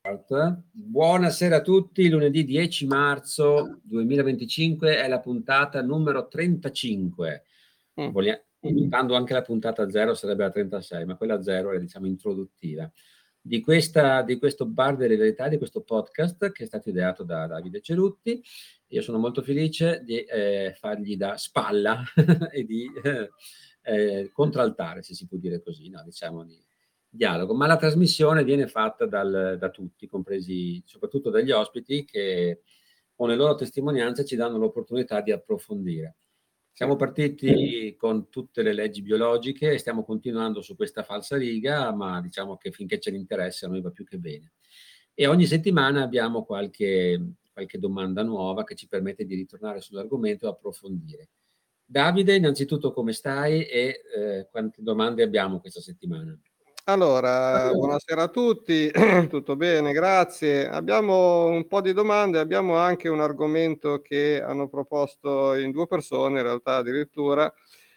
Buonasera a tutti, lunedì 10 marzo 2025 è la puntata numero 35. Contando anche la puntata 0 sarebbe la 36, ma quella 0 è, diciamo, introduttiva. Di questo Bar delle Verità, di questo podcast che è stato ideato da Davide Cerutti. Io sono molto felice di fargli da spalla e di contraltare, se si può dire così, no? Diciamo di dialogo, ma la trasmissione viene fatta da tutti, compresi soprattutto dagli ospiti che con le loro testimonianze ci danno l'opportunità di approfondire. Siamo partiti con tutte le leggi biologiche e stiamo continuando su questa falsariga, ma diciamo che finché ce l'interesse a noi va più che bene. E ogni settimana abbiamo qualche domanda nuova che ci permette di ritornare sull'argomento e approfondire. Davide, innanzitutto come stai e quante domande abbiamo questa settimana? Allora, buonasera a tutti, tutto bene, grazie. Abbiamo un po' di domande, abbiamo anche un argomento che hanno proposto in 2 persone, in realtà addirittura,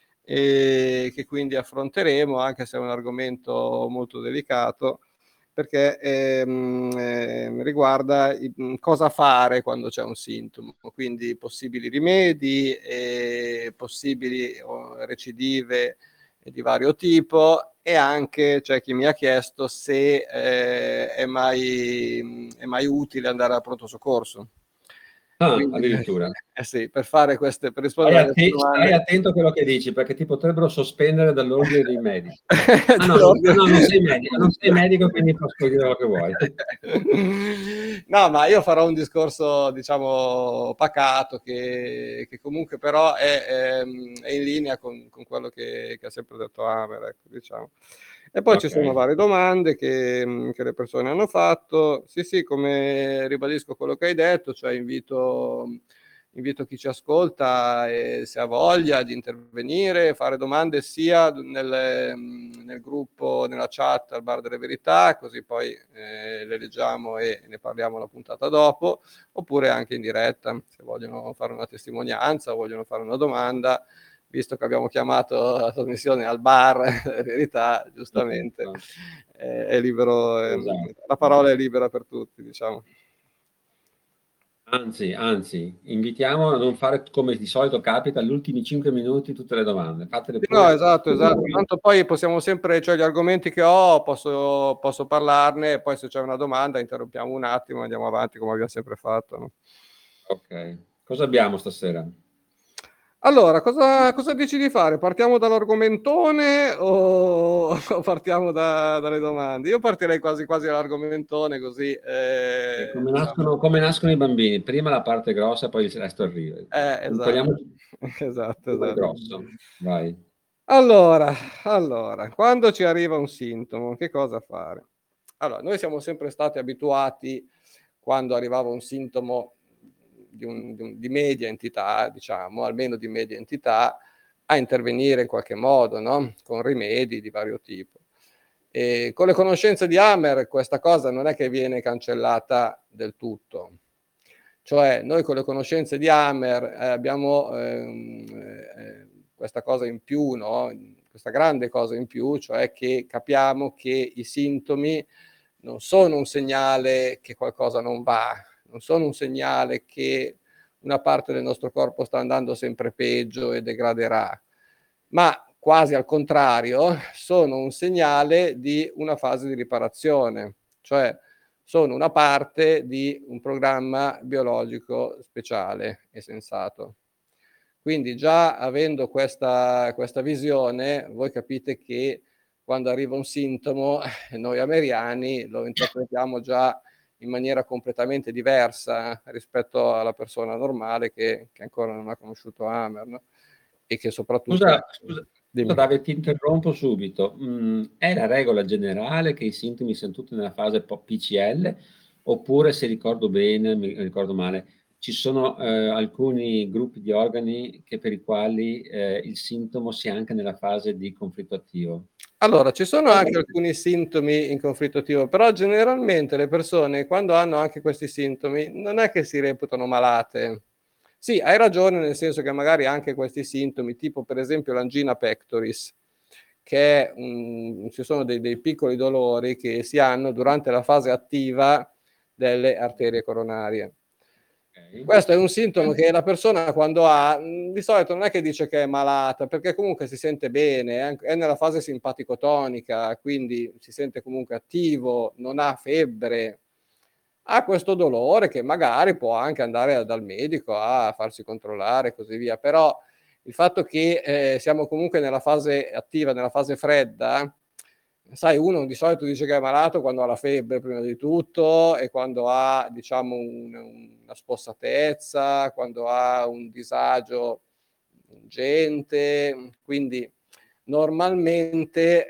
e che quindi affronteremo, anche se è un argomento molto delicato, perché riguarda cosa fare quando c'è un sintomo, quindi possibili rimedi, possibili recidive di vario tipo, e anche c'è chi mi ha chiesto se è mai utile andare al pronto soccorso. Quindi, Addirittura. sì, per rispondere a queste domande. Stai attento a quello che dici, perché ti potrebbero sospendere dall'ordine dei medici. Non sei medico, quindi posso dire quello che vuoi. No, ma io farò un discorso, diciamo, pacato, che comunque però è in linea con quello che ha sempre detto Amer, ecco, diciamo. E poi ci sono varie domande che le persone hanno fatto. Sì, come ribadisco quello che hai detto, cioè invito chi ci ascolta, se ha voglia, di intervenire, fare domande sia nel gruppo, nella chat al Bar delle Verità, così poi le leggiamo e ne parliamo la puntata dopo, oppure anche in diretta, se vogliono fare una testimonianza o vogliono fare una domanda. Visto che abbiamo chiamato la trasmissione al Bar delle Verità, giustamente, è libero, esatto. La parola è libera per tutti, diciamo. Anzi, invitiamo a non fare come di solito capita, agli ultimi 5 minuti tutte le domande. Fatele pure. No, esatto. Tanto poi possiamo sempre, cioè gli argomenti che ho, posso parlarne, e poi se c'è una domanda interrompiamo un attimo e andiamo avanti come abbiamo sempre fatto, no? Ok. Cosa abbiamo stasera? Allora, cosa dici di fare? Partiamo dall'argomentone o partiamo dalle domande? Io partirei quasi dall'argomentone, così. Come nascono i bambini? Prima la parte grossa, poi il resto arriva. Esatto. Grosso. Vai. Allora, quando ci arriva un sintomo, che cosa fare? Allora, noi siamo sempre stati abituati, quando arrivava un sintomo di media entità, diciamo, almeno di media entità, a intervenire in qualche modo, no? Con rimedi di vario tipo. E con le conoscenze di Amer questa cosa non è che viene cancellata del tutto. Cioè, noi con le conoscenze di Amer abbiamo questa cosa in più, no? Questa grande cosa in più, cioè che capiamo che i sintomi non sono un segnale che qualcosa non va, non sono un segnale che una parte del nostro corpo sta andando sempre peggio e degraderà, ma quasi al contrario, sono un segnale di una fase di riparazione, cioè sono una parte di un programma biologico speciale e sensato. Quindi già avendo questa visione, voi capite che quando arriva un sintomo, noi ameriani lo interpretiamo già in maniera completamente diversa rispetto alla persona normale che ancora non ha conosciuto Amer, no? E che soprattutto... Scusa Davide, ti interrompo subito. È la regola generale che i sintomi siano tutti nella fase PCL, oppure, se ricordo bene, mi ricordo male, ci sono alcuni gruppi di organi per i quali il sintomo sia anche nella fase di conflitto attivo? Allora, ci sono anche alcuni sintomi in conflitto attivo, però generalmente le persone, quando hanno anche questi sintomi, non è che si reputano malate. Sì, hai ragione, nel senso che magari anche questi sintomi, tipo per esempio l'angina pectoris, che ci sono dei piccoli dolori che si hanno durante la fase attiva delle arterie coronarie. Okay. Questo è un sintomo che la persona quando ha, di solito non è che dice che è malata, perché comunque si sente bene, è nella fase simpatico-tonica, quindi si sente comunque attivo, non ha febbre, ha questo dolore che magari può anche andare dal medico a farsi controllare e così via, però il fatto che siamo comunque nella fase attiva, nella fase fredda, sai, uno di solito dice che è malato quando ha la febbre prima di tutto e quando ha, diciamo, una spossatezza, quando ha un disagio ingente, quindi normalmente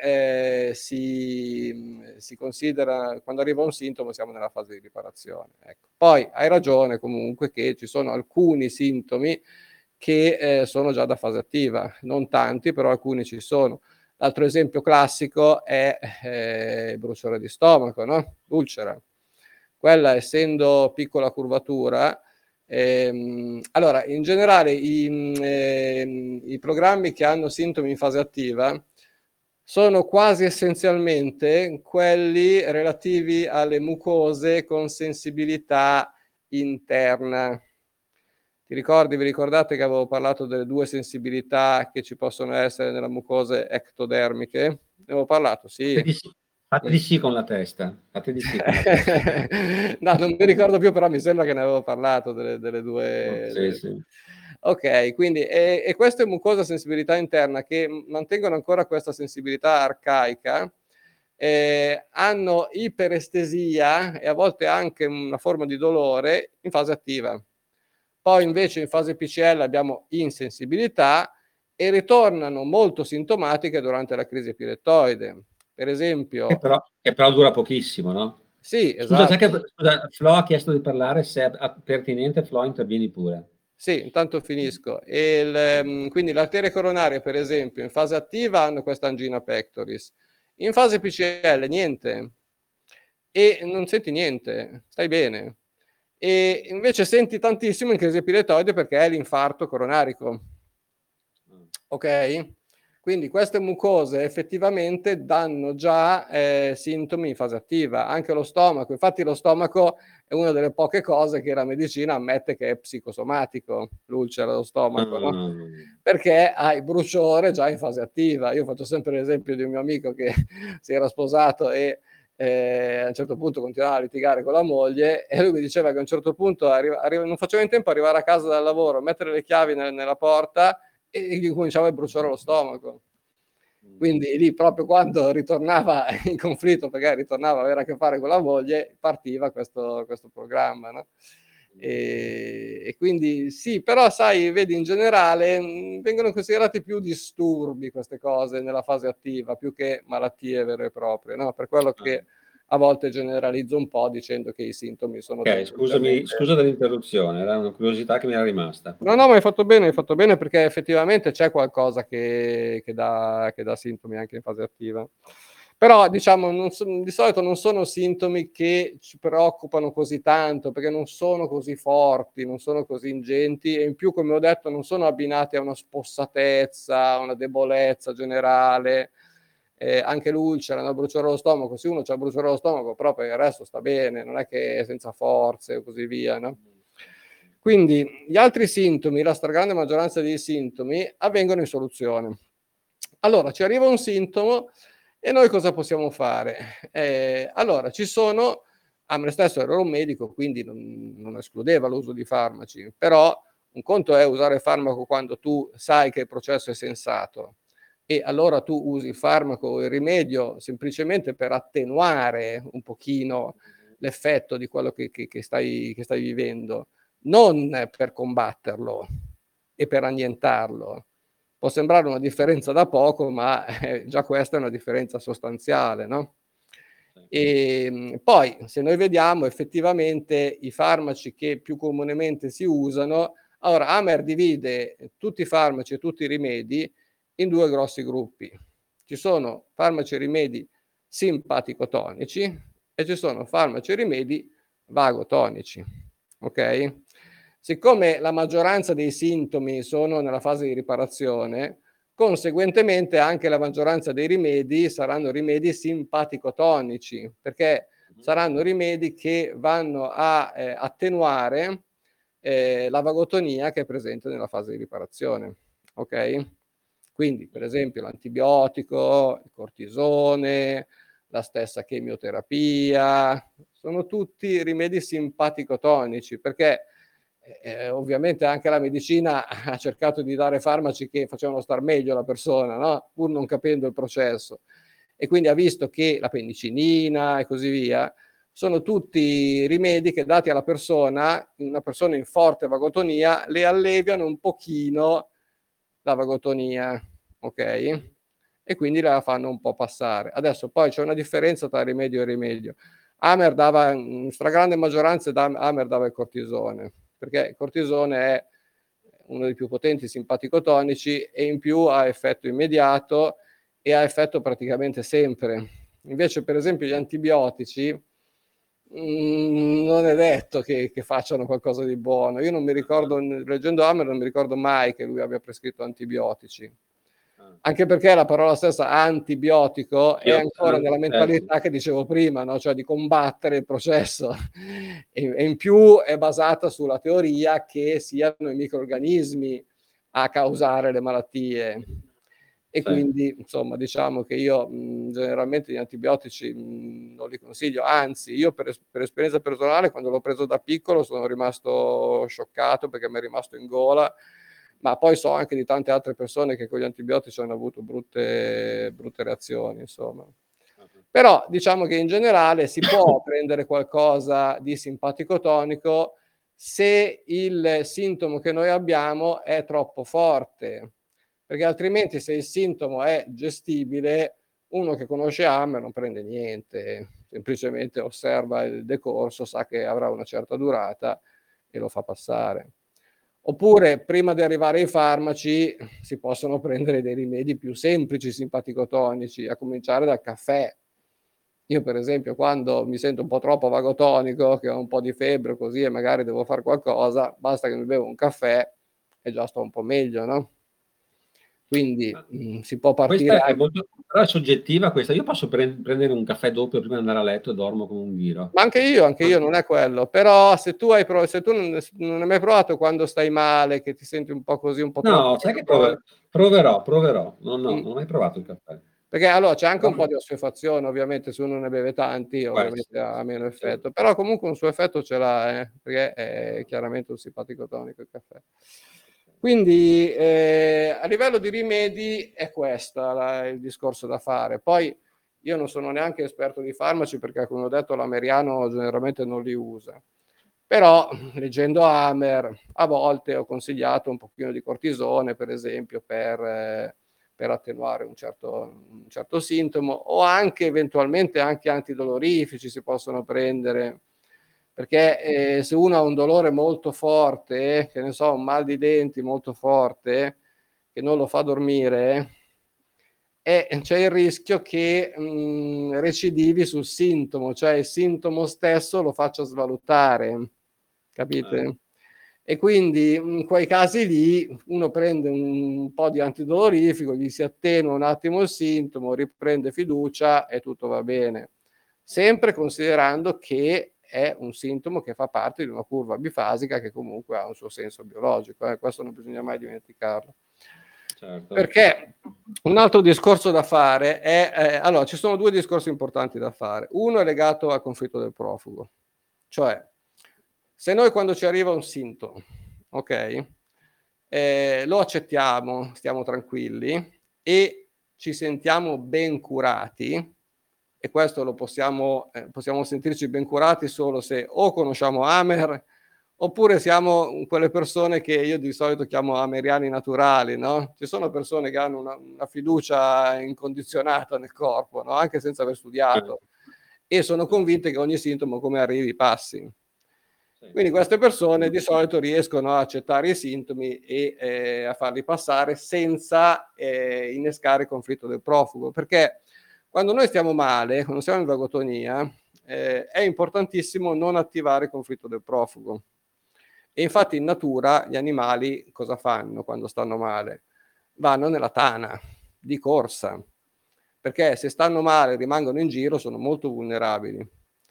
si considera, quando arriva un sintomo siamo nella fase di riparazione. Ecco. Poi hai ragione comunque che ci sono alcuni sintomi che sono già da fase attiva, non tanti, però alcuni ci sono. L'altro esempio classico è il bruciore di stomaco, no? L'ulcera. Quella, essendo piccola curvatura, allora, in generale i programmi che hanno sintomi in fase attiva sono quasi essenzialmente quelli relativi alle mucose con sensibilità interna. Vi ricordate che avevo parlato delle 2 sensibilità che ci possono essere nella mucose ectodermiche? Ne avevo parlato, sì. Fate di sì con la testa. Fate di sì con la testa. No, non mi ricordo più, però mi sembra che ne avevo parlato delle 2. Sì, sì. Ok, quindi e queste mucose a sensibilità interna che mantengono ancora questa sensibilità arcaica hanno iperestesia e a volte anche una forma di dolore in fase attiva. Poi invece in fase PCL abbiamo insensibilità e ritornano molto sintomatiche durante la crisi epilettoide. Per esempio, Che però dura pochissimo, no? sì, Scusa, esatto. scusa, Flo ha chiesto di parlare, se è pertinente, Flo, intervieni pure. Sì, intanto finisco. Quindi le arterie coronarie, per esempio, in fase attiva hanno questa angina pectoris. In fase PCL niente. E non senti niente, stai bene. E invece senti tantissimo in crisi epilettoide perché è l'infarto coronarico. Ok? Quindi queste mucose effettivamente danno già sintomi in fase attiva, anche lo stomaco. Infatti lo stomaco è una delle poche cose che la medicina ammette che è psicosomatico, l'ulcera allo stomaco, no? Perché hai bruciore già in fase attiva. Io faccio sempre l'esempio di un mio amico che si era sposato e a un certo punto continuava a litigare con la moglie e lui mi diceva che a un certo punto non faceva in tempo ad arrivare a casa dal lavoro, mettere le chiavi nella porta e gli cominciava a bruciare lo stomaco. Quindi lì proprio quando ritornava in conflitto, perché ritornava ad avere a che fare con la moglie, partiva questo programma, no? E quindi sì, però sai, vedi, in generale vengono considerati più disturbi queste cose nella fase attiva, più che malattie vere e proprie, no? Per quello che a volte generalizzo un po' dicendo che i sintomi sono Ok, scusami, scusa dell'interruzione, era una curiosità che mi era rimasta. No, ma hai fatto bene perché effettivamente c'è qualcosa che dà sintomi anche in fase attiva. Però diciamo, di solito non sono sintomi che ci preoccupano così tanto perché non sono così forti, non sono così ingenti e in più, come ho detto, non sono abbinati a una spossatezza, a una debolezza generale. Anche l'ulcera, una bruciore allo stomaco, se uno c'ha bruciore allo stomaco, però per il resto sta bene, non è che è senza forze o così via, no? Quindi gli altri sintomi, la stragrande maggioranza dei sintomi, avvengono in soluzione. Allora, ci arriva un sintomo e noi cosa possiamo fare? Allora, ci sono, a me stesso ero un medico, quindi non escludeva l'uso di farmaci, però un conto è usare il farmaco quando tu sai che il processo è sensato e allora tu usi il farmaco o il rimedio semplicemente per attenuare un pochino l'effetto di quello che stai vivendo, non per combatterlo e per annientarlo. Può sembrare una differenza da poco, ma già questa è una differenza sostanziale, no? E poi, se noi vediamo effettivamente i farmaci che più comunemente si usano, allora Amer divide tutti i farmaci e tutti i rimedi in 2 grossi gruppi. Ci sono farmaci e rimedi simpatico-tonici e ci sono farmaci e rimedi vagotonici. Ok? Siccome la maggioranza dei sintomi sono nella fase di riparazione, conseguentemente anche la maggioranza dei rimedi saranno rimedi simpatico-tonici, perché saranno rimedi che vanno a attenuare la vagotonia che è presente nella fase di riparazione, ok? Quindi, per esempio, l'antibiotico, il cortisone, la stessa chemioterapia, sono tutti rimedi simpatico-tonici, perché ovviamente anche la medicina ha cercato di dare farmaci che facevano star meglio la persona, no? Pur non capendo il processo. E quindi ha visto che la penicinina e così via sono tutti rimedi che dati alla persona, una persona in forte vagotonia, le alleviano un pochino la vagotonia, ok? E quindi la fanno un po' passare. Adesso poi c'è una differenza tra rimedio e rimedio. Amer dava, in stragrande maggioranza, Amer dava il cortisone, perché il cortisone è uno dei più potenti simpatico-tonici e in più ha effetto immediato e ha effetto praticamente sempre. Invece, per esempio, gli antibiotici non è detto che facciano qualcosa di buono. Io non mi ricordo, leggendo Hammer, non mi ricordo mai che lui abbia prescritto antibiotici. Anche perché la parola stessa antibiotico è ancora nella mentalità che dicevo prima, no? Cioè di combattere il processo. E in più è basata sulla teoria che siano i microrganismi a causare le malattie. E quindi, insomma, diciamo che io generalmente gli antibiotici non li consiglio, anzi, io per esperienza personale, quando l'ho preso da piccolo sono rimasto scioccato perché mi è rimasto in gola, ma poi so anche di tante altre persone che con gli antibiotici hanno avuto brutte reazioni, insomma. Però diciamo che in generale si può prendere qualcosa di simpatico-tonico se il sintomo che noi abbiamo è troppo forte, perché altrimenti se il sintomo è gestibile, uno che conosce Hammer non prende niente, semplicemente osserva il decorso, sa che avrà una certa durata e lo fa passare. Oppure, prima di arrivare ai farmaci, si possono prendere dei rimedi più semplici, simpatico-tonici, a cominciare dal caffè. Io, per esempio, quando mi sento un po' troppo vagotonico, che ho un po' di febbre così e magari devo fare qualcosa, basta che mi bevo un caffè e già sto un po' meglio, no? Quindi si può partire Questa è molto però è soggettiva questa. Io posso prendere un caffè doppio prima di andare a letto e dormo come un ghiro. Ma anche io non è quello. Però se tu non hai mai provato quando stai male, che ti senti un po' così, un po' troppo No, sai che proverò. Non ho mai provato il caffè. Perché allora c'è anche un po' Però di assuefazione, ovviamente, se uno ne beve tanti, può ovviamente essere, ha meno sì. effetto, però comunque un suo effetto ce l'ha, perché è chiaramente un simpatico tonico il caffè. Quindi a livello di rimedi è questo il discorso da fare. Poi io non sono neanche esperto di farmaci perché, come ho detto, l'ameriano generalmente non li usa. Però leggendo Hammer a volte ho consigliato un pochino di cortisone, per esempio, per attenuare un certo sintomo, o anche eventualmente anche antidolorifici si possono prendere, perché se uno ha un dolore molto forte, che ne so, un mal di denti molto forte, che non lo fa dormire, c'è il rischio che recidivi sul sintomo, cioè il sintomo stesso lo faccia svalutare, capite? E quindi in quei casi lì uno prende un po' di antidolorifico, gli si attenua un attimo il sintomo, riprende fiducia e tutto va bene. Sempre considerando che è un sintomo che fa parte di una curva bifasica che comunque ha un suo senso biologico, questo non bisogna mai dimenticarlo. Certo. Perché un altro discorso da fare è, allora ci sono due discorsi importanti da fare. Uno è legato al conflitto del profugo, cioè se noi quando ci arriva un sintomo, ok, lo accettiamo, stiamo tranquilli e ci sentiamo ben curati, e questo lo possiamo sentirci ben curati solo se o conosciamo Amer oppure siamo quelle persone che io di solito chiamo ameriani naturali, no? Ci sono persone che hanno una fiducia incondizionata nel corpo, no? Anche senza aver studiato, e sono convinte che ogni sintomo, come arrivi, passi. Quindi queste persone di solito riescono a accettare i sintomi e a farli passare senza innescare il conflitto del profugo, perché quando noi stiamo male, quando siamo in vagotonia, è importantissimo non attivare il conflitto del profugo. E infatti in natura gli animali cosa fanno quando stanno male? Vanno nella tana, di corsa, perché se stanno male e rimangono in giro sono molto vulnerabili.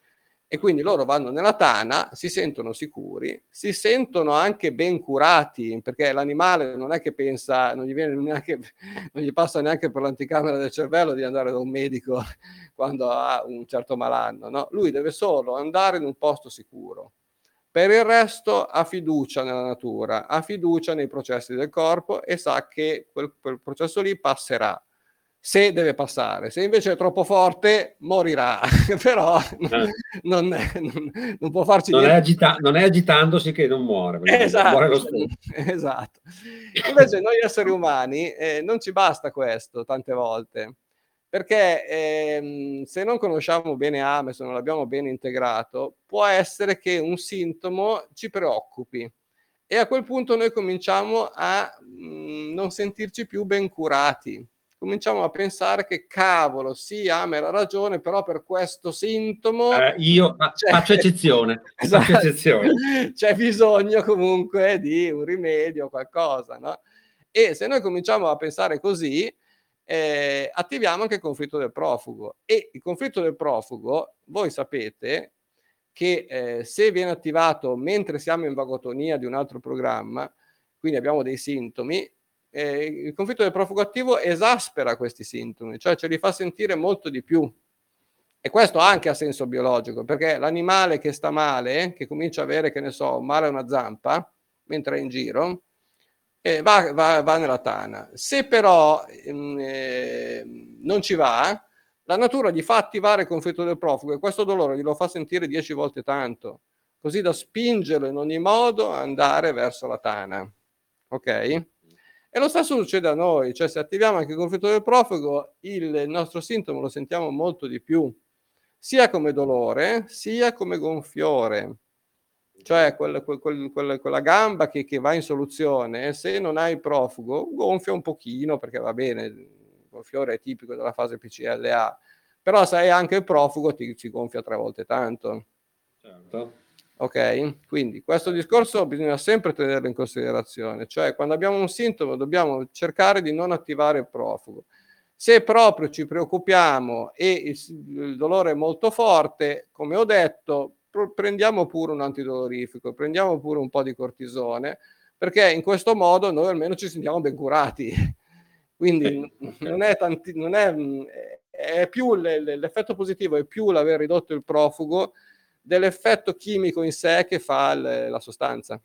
E quindi loro vanno nella tana, si sentono sicuri, si sentono anche ben curati, perché l'animale non è che pensa, non gli passa neanche per l'anticamera del cervello di andare da un medico quando ha un certo malanno, no? Lui deve solo andare in un posto sicuro. Per il resto ha fiducia nella natura, ha fiducia nei processi del corpo e sa che quel processo lì passerà. Se deve passare, se invece è troppo forte morirà, però non può farci niente. Non è agitandosi che non muore, muore Esatto, lo stesso. esatto. Invece noi esseri umani non ci basta questo tante volte, perché se non conosciamo bene AME, se non l'abbiamo bene integrato, può essere che un sintomo ci preoccupi e a quel punto noi cominciamo a non sentirci più ben curati. Cominciamo a pensare che cavolo, sì, AME ha ragione, però per questo sintomo io faccio eccezione. Esatto. Faccio eccezione. C'è bisogno comunque di un rimedio, qualcosa, no? E se noi cominciamo a pensare così, attiviamo anche il conflitto del profugo. E il conflitto del profugo, voi sapete che se viene attivato mentre siamo in vagotonia di un altro programma, quindi abbiamo dei sintomi, il conflitto del profugo attivo esaspera questi sintomi, cioè ce li fa sentire molto di più. E questo anche ha senso biologico, perché l'animale che sta male, che comincia a avere, che ne so, male a una zampa, mentre è in giro, va nella tana. Se però non ci va, la natura gli fa attivare il conflitto del profugo e questo dolore glielo fa sentire 10 volte tanto, così da spingerlo in ogni modo ad andare verso la tana. Ok? E lo stesso succede a noi, cioè se attiviamo anche il conflitto del profugo, il nostro sintomo lo sentiamo molto di più, sia come dolore, sia come gonfiore. Cioè quella gamba che va in soluzione, se non hai il profugo, gonfia un pochino, perché va bene, il gonfiore è tipico della fase PCLA, però se hai anche il profugo ci gonfia 3 volte tanto. Certo. Ok? Quindi questo discorso bisogna sempre tenerlo in considerazione, cioè quando abbiamo un sintomo dobbiamo cercare di non attivare il profugo. Se proprio ci preoccupiamo e il dolore è molto forte, come ho detto, prendiamo pure un antidolorifico, prendiamo pure un po' di cortisone, perché in questo modo noi almeno ci sentiamo ben curati. Quindi non è, è più l'effetto positivo è più l'aver ridotto il profugo dell'effetto chimico in sé che fa la sostanza.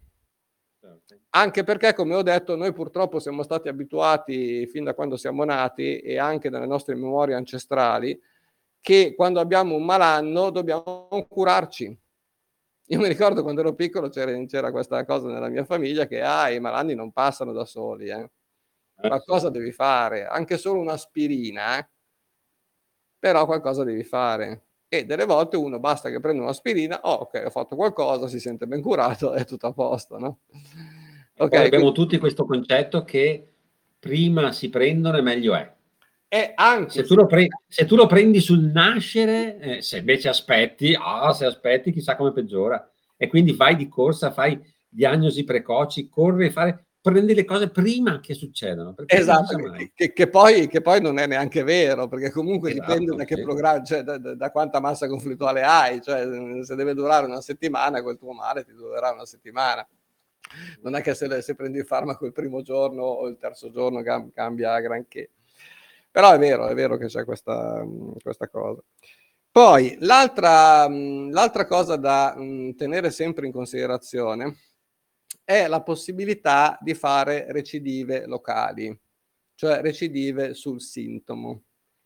Anche perché, come ho detto, noi purtroppo siamo stati abituati fin da quando siamo nati e anche dalle nostre memorie ancestrali che quando abbiamo un malanno dobbiamo curarci. Io mi ricordo quando ero piccolo c'era questa cosa nella mia famiglia che i malanni non passano da soli, qualcosa devi fare, anche solo un'aspirina, però qualcosa devi fare. E delle volte uno basta che prenda un'aspirina, ok, ho fatto qualcosa, si sente ben curato, è tutto a posto, no? Okay, poi abbiamo tutti questo concetto che prima si prendono e meglio è. Anche se tu lo prendi sul nascere, se invece aspetti, se aspetti chissà come peggiora. E quindi vai di corsa, fai diagnosi precoci, corri e prendi le cose prima che succedano. Esatto, che poi non è neanche vero, perché comunque dipende da che programma, cioè da quanta massa conflittuale hai, cioè se deve durare una settimana, quel tuo male ti durerà una settimana. Non è che se prendi il farmaco il primo giorno o il terzo giorno cambia granché. Però è vero che c'è questa cosa. Poi l'altra cosa da tenere sempre in considerazione è la possibilità di fare recidive locali, cioè recidive sul sintomo.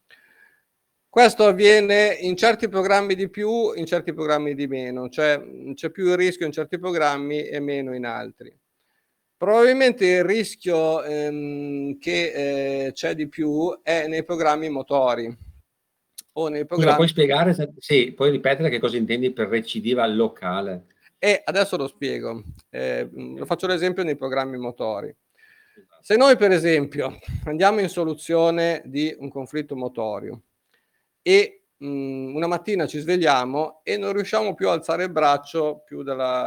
Questo avviene in certi programmi di più, in certi programmi di meno, cioè c'è più il rischio in certi programmi e meno in altri. Probabilmente il rischio che c'è di più è nei programmi motori o nei programmi... Scusa, puoi spiegare? Sì, puoi ripetere che cosa intendi per recidiva locale? Adesso lo spiego. Faccio l'esempio nei programmi motori. Se noi per esempio andiamo in soluzione di un conflitto motorio e una mattina ci svegliamo e non riusciamo più a alzare il braccio più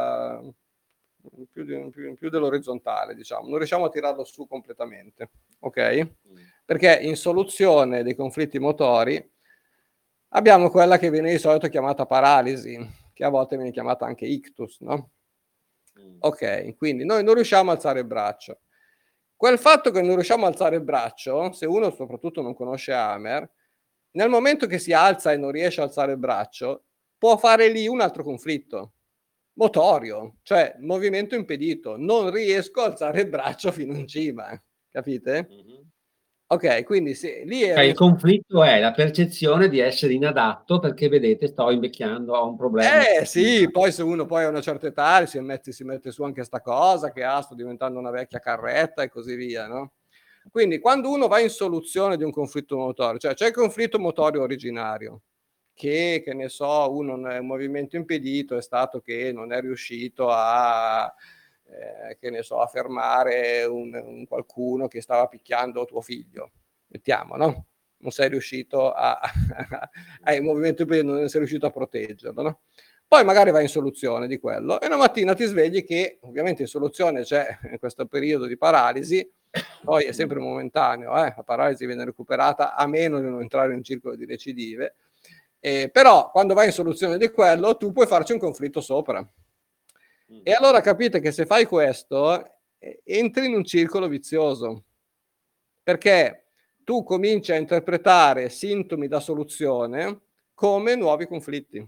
dell'orizzontale, diciamo, non riusciamo a tirarlo su completamente, ok? Perché in soluzione dei conflitti motori abbiamo quella che viene di solito chiamata paralisi, che a volte viene chiamata anche ictus, no? Ok, quindi noi non riusciamo a alzare il braccio. Quel fatto che non riusciamo a alzare il braccio, se uno soprattutto non conosce Hammer, nel momento che si alza e non riesce a alzare il braccio, può fare lì un altro conflitto motorio, cioè movimento impedito. Non riesco a alzare il braccio fino in cima, capite? Ok, quindi lì è il conflitto è la percezione di essere inadatto perché, vedete, sto invecchiando, ho un problema. Sì, poi se uno poi a una certa età si mette su anche sta cosa che sto diventando una vecchia carretta e così via, no? Quindi quando uno va in soluzione di un conflitto motorio, cioè c'è il conflitto motorio originario, che ne so, un movimento impedito è stato che non è riuscito che ne so, a fermare un qualcuno che stava picchiando tuo figlio, mettiamo, no? Non sei riuscito hai un movimento impedito, non sei riuscito a proteggerlo, no? Poi magari vai in soluzione di quello e una mattina ti svegli che ovviamente in soluzione c'è questo periodo di paralisi, poi è sempre momentaneo, la paralisi viene recuperata a meno di non entrare in un circolo di recidive, però quando vai in soluzione di quello tu puoi farci un conflitto sopra. E allora capite che se fai questo entri in un circolo vizioso, perché tu cominci a interpretare sintomi da soluzione come nuovi conflitti.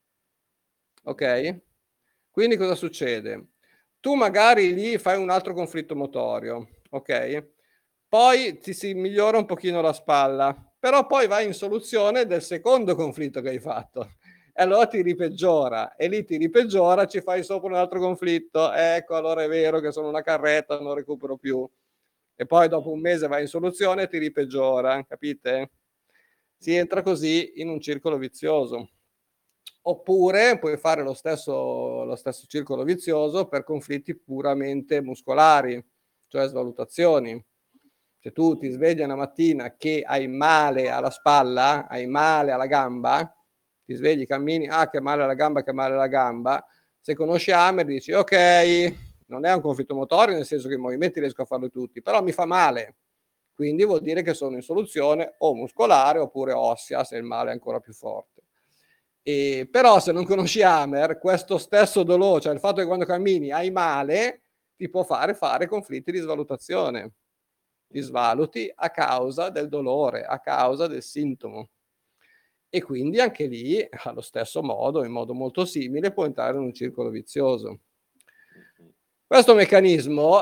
Ok? Quindi cosa succede? Tu magari lì fai un altro conflitto motorio, ok? Poi ti si migliora un pochino la spalla, però poi vai in soluzione del secondo conflitto che hai fatto. E allora ti ripeggiora, e lì ti ripeggiora, ci fai sopra un altro conflitto, ecco, allora è vero che sono una carretta, non recupero più. E poi dopo un mese vai in soluzione e ti ripeggiora, capite? Si entra così in un circolo vizioso. Oppure puoi fare lo stesso circolo vizioso per conflitti puramente muscolari, cioè svalutazioni. Se tu ti svegli una mattina che hai male alla spalla, hai male alla gamba, ti svegli, cammini, che male alla gamba, che male alla gamba, se conosci Hammer dici ok, non è un conflitto motorio, nel senso che i movimenti riesco a farli tutti, però mi fa male, quindi vuol dire che sono in soluzione o muscolare oppure ossea, se il male è ancora più forte. Però se non conosci Hammer, questo stesso dolore, cioè il fatto che quando cammini hai male, ti può fare conflitti di svalutazione. Ti svaluti a causa del dolore, a causa del sintomo. E quindi anche lì, allo stesso modo, in modo molto simile, può entrare in un circolo vizioso. Questo meccanismo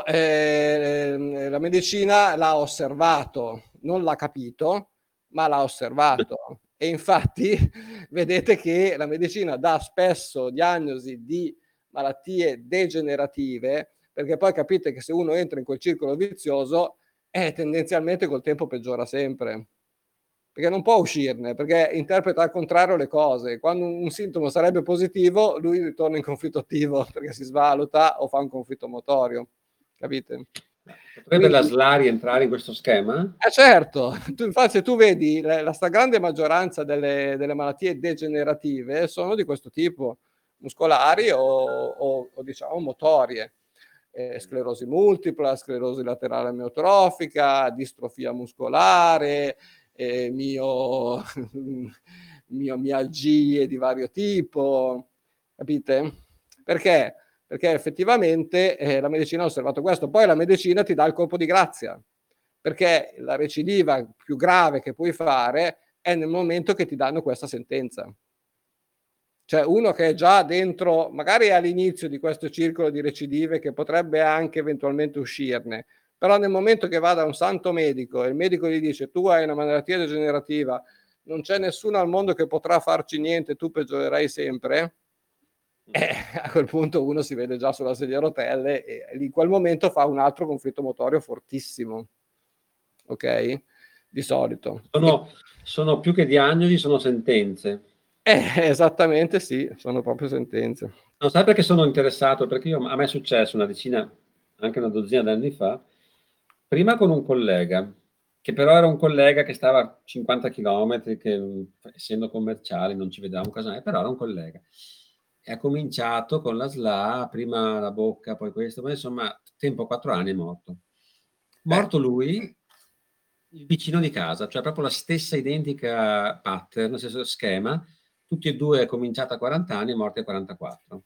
la medicina l'ha osservato, non l'ha capito, ma l'ha osservato. E infatti vedete che la medicina dà spesso diagnosi di malattie degenerative, perché poi capite che se uno entra in quel circolo vizioso, tendenzialmente col tempo peggiora sempre, perché non può uscirne, perché interpreta al contrario le cose. Quando un sintomo sarebbe positivo, lui ritorna in conflitto attivo perché si svaluta o fa un conflitto motorio, capite? Potrebbe la SLA rientrare in questo schema? Certo, infatti se tu vedi la stragrande maggioranza delle malattie degenerative sono di questo tipo, muscolari o diciamo motorie. Sclerosi multipla, sclerosi laterale amiotrofica, distrofia muscolare, miomialgie di vario tipo, capite? Perché? Perché effettivamente la medicina ha osservato questo. Poi la medicina ti dà il colpo di grazia, perché la recidiva più grave che puoi fare è nel momento che ti danno questa sentenza. Cioè uno che è già dentro, magari all'inizio di questo circolo di recidive, che potrebbe anche eventualmente uscirne, però nel momento che va da un santo medico e il medico gli dice tu hai una malattia degenerativa, non c'è nessuno al mondo che potrà farci niente, tu peggiorerai sempre, a quel punto uno si vede già sulla sedia a rotelle e in quel momento fa un altro conflitto motorio fortissimo, ok? Di solito. Sono più che diagnosi, sono sentenze. Esattamente sì, sono proprio sentenze. Non sai perché sono interessato? Perché a me è successo una decina, anche una dozzina di anni fa, prima con un collega, che però era un collega che stava a 50 km, che essendo commerciali non ci vedevamo quasi, però era un collega. E ha cominciato con la SLA, prima la bocca, poi questo, ma insomma, tempo 4 anni è morto. Morto lui, il vicino di casa, cioè proprio la stessa identica pattern, lo stesso schema, tutti e due cominciati a 40 anni e morti a 44.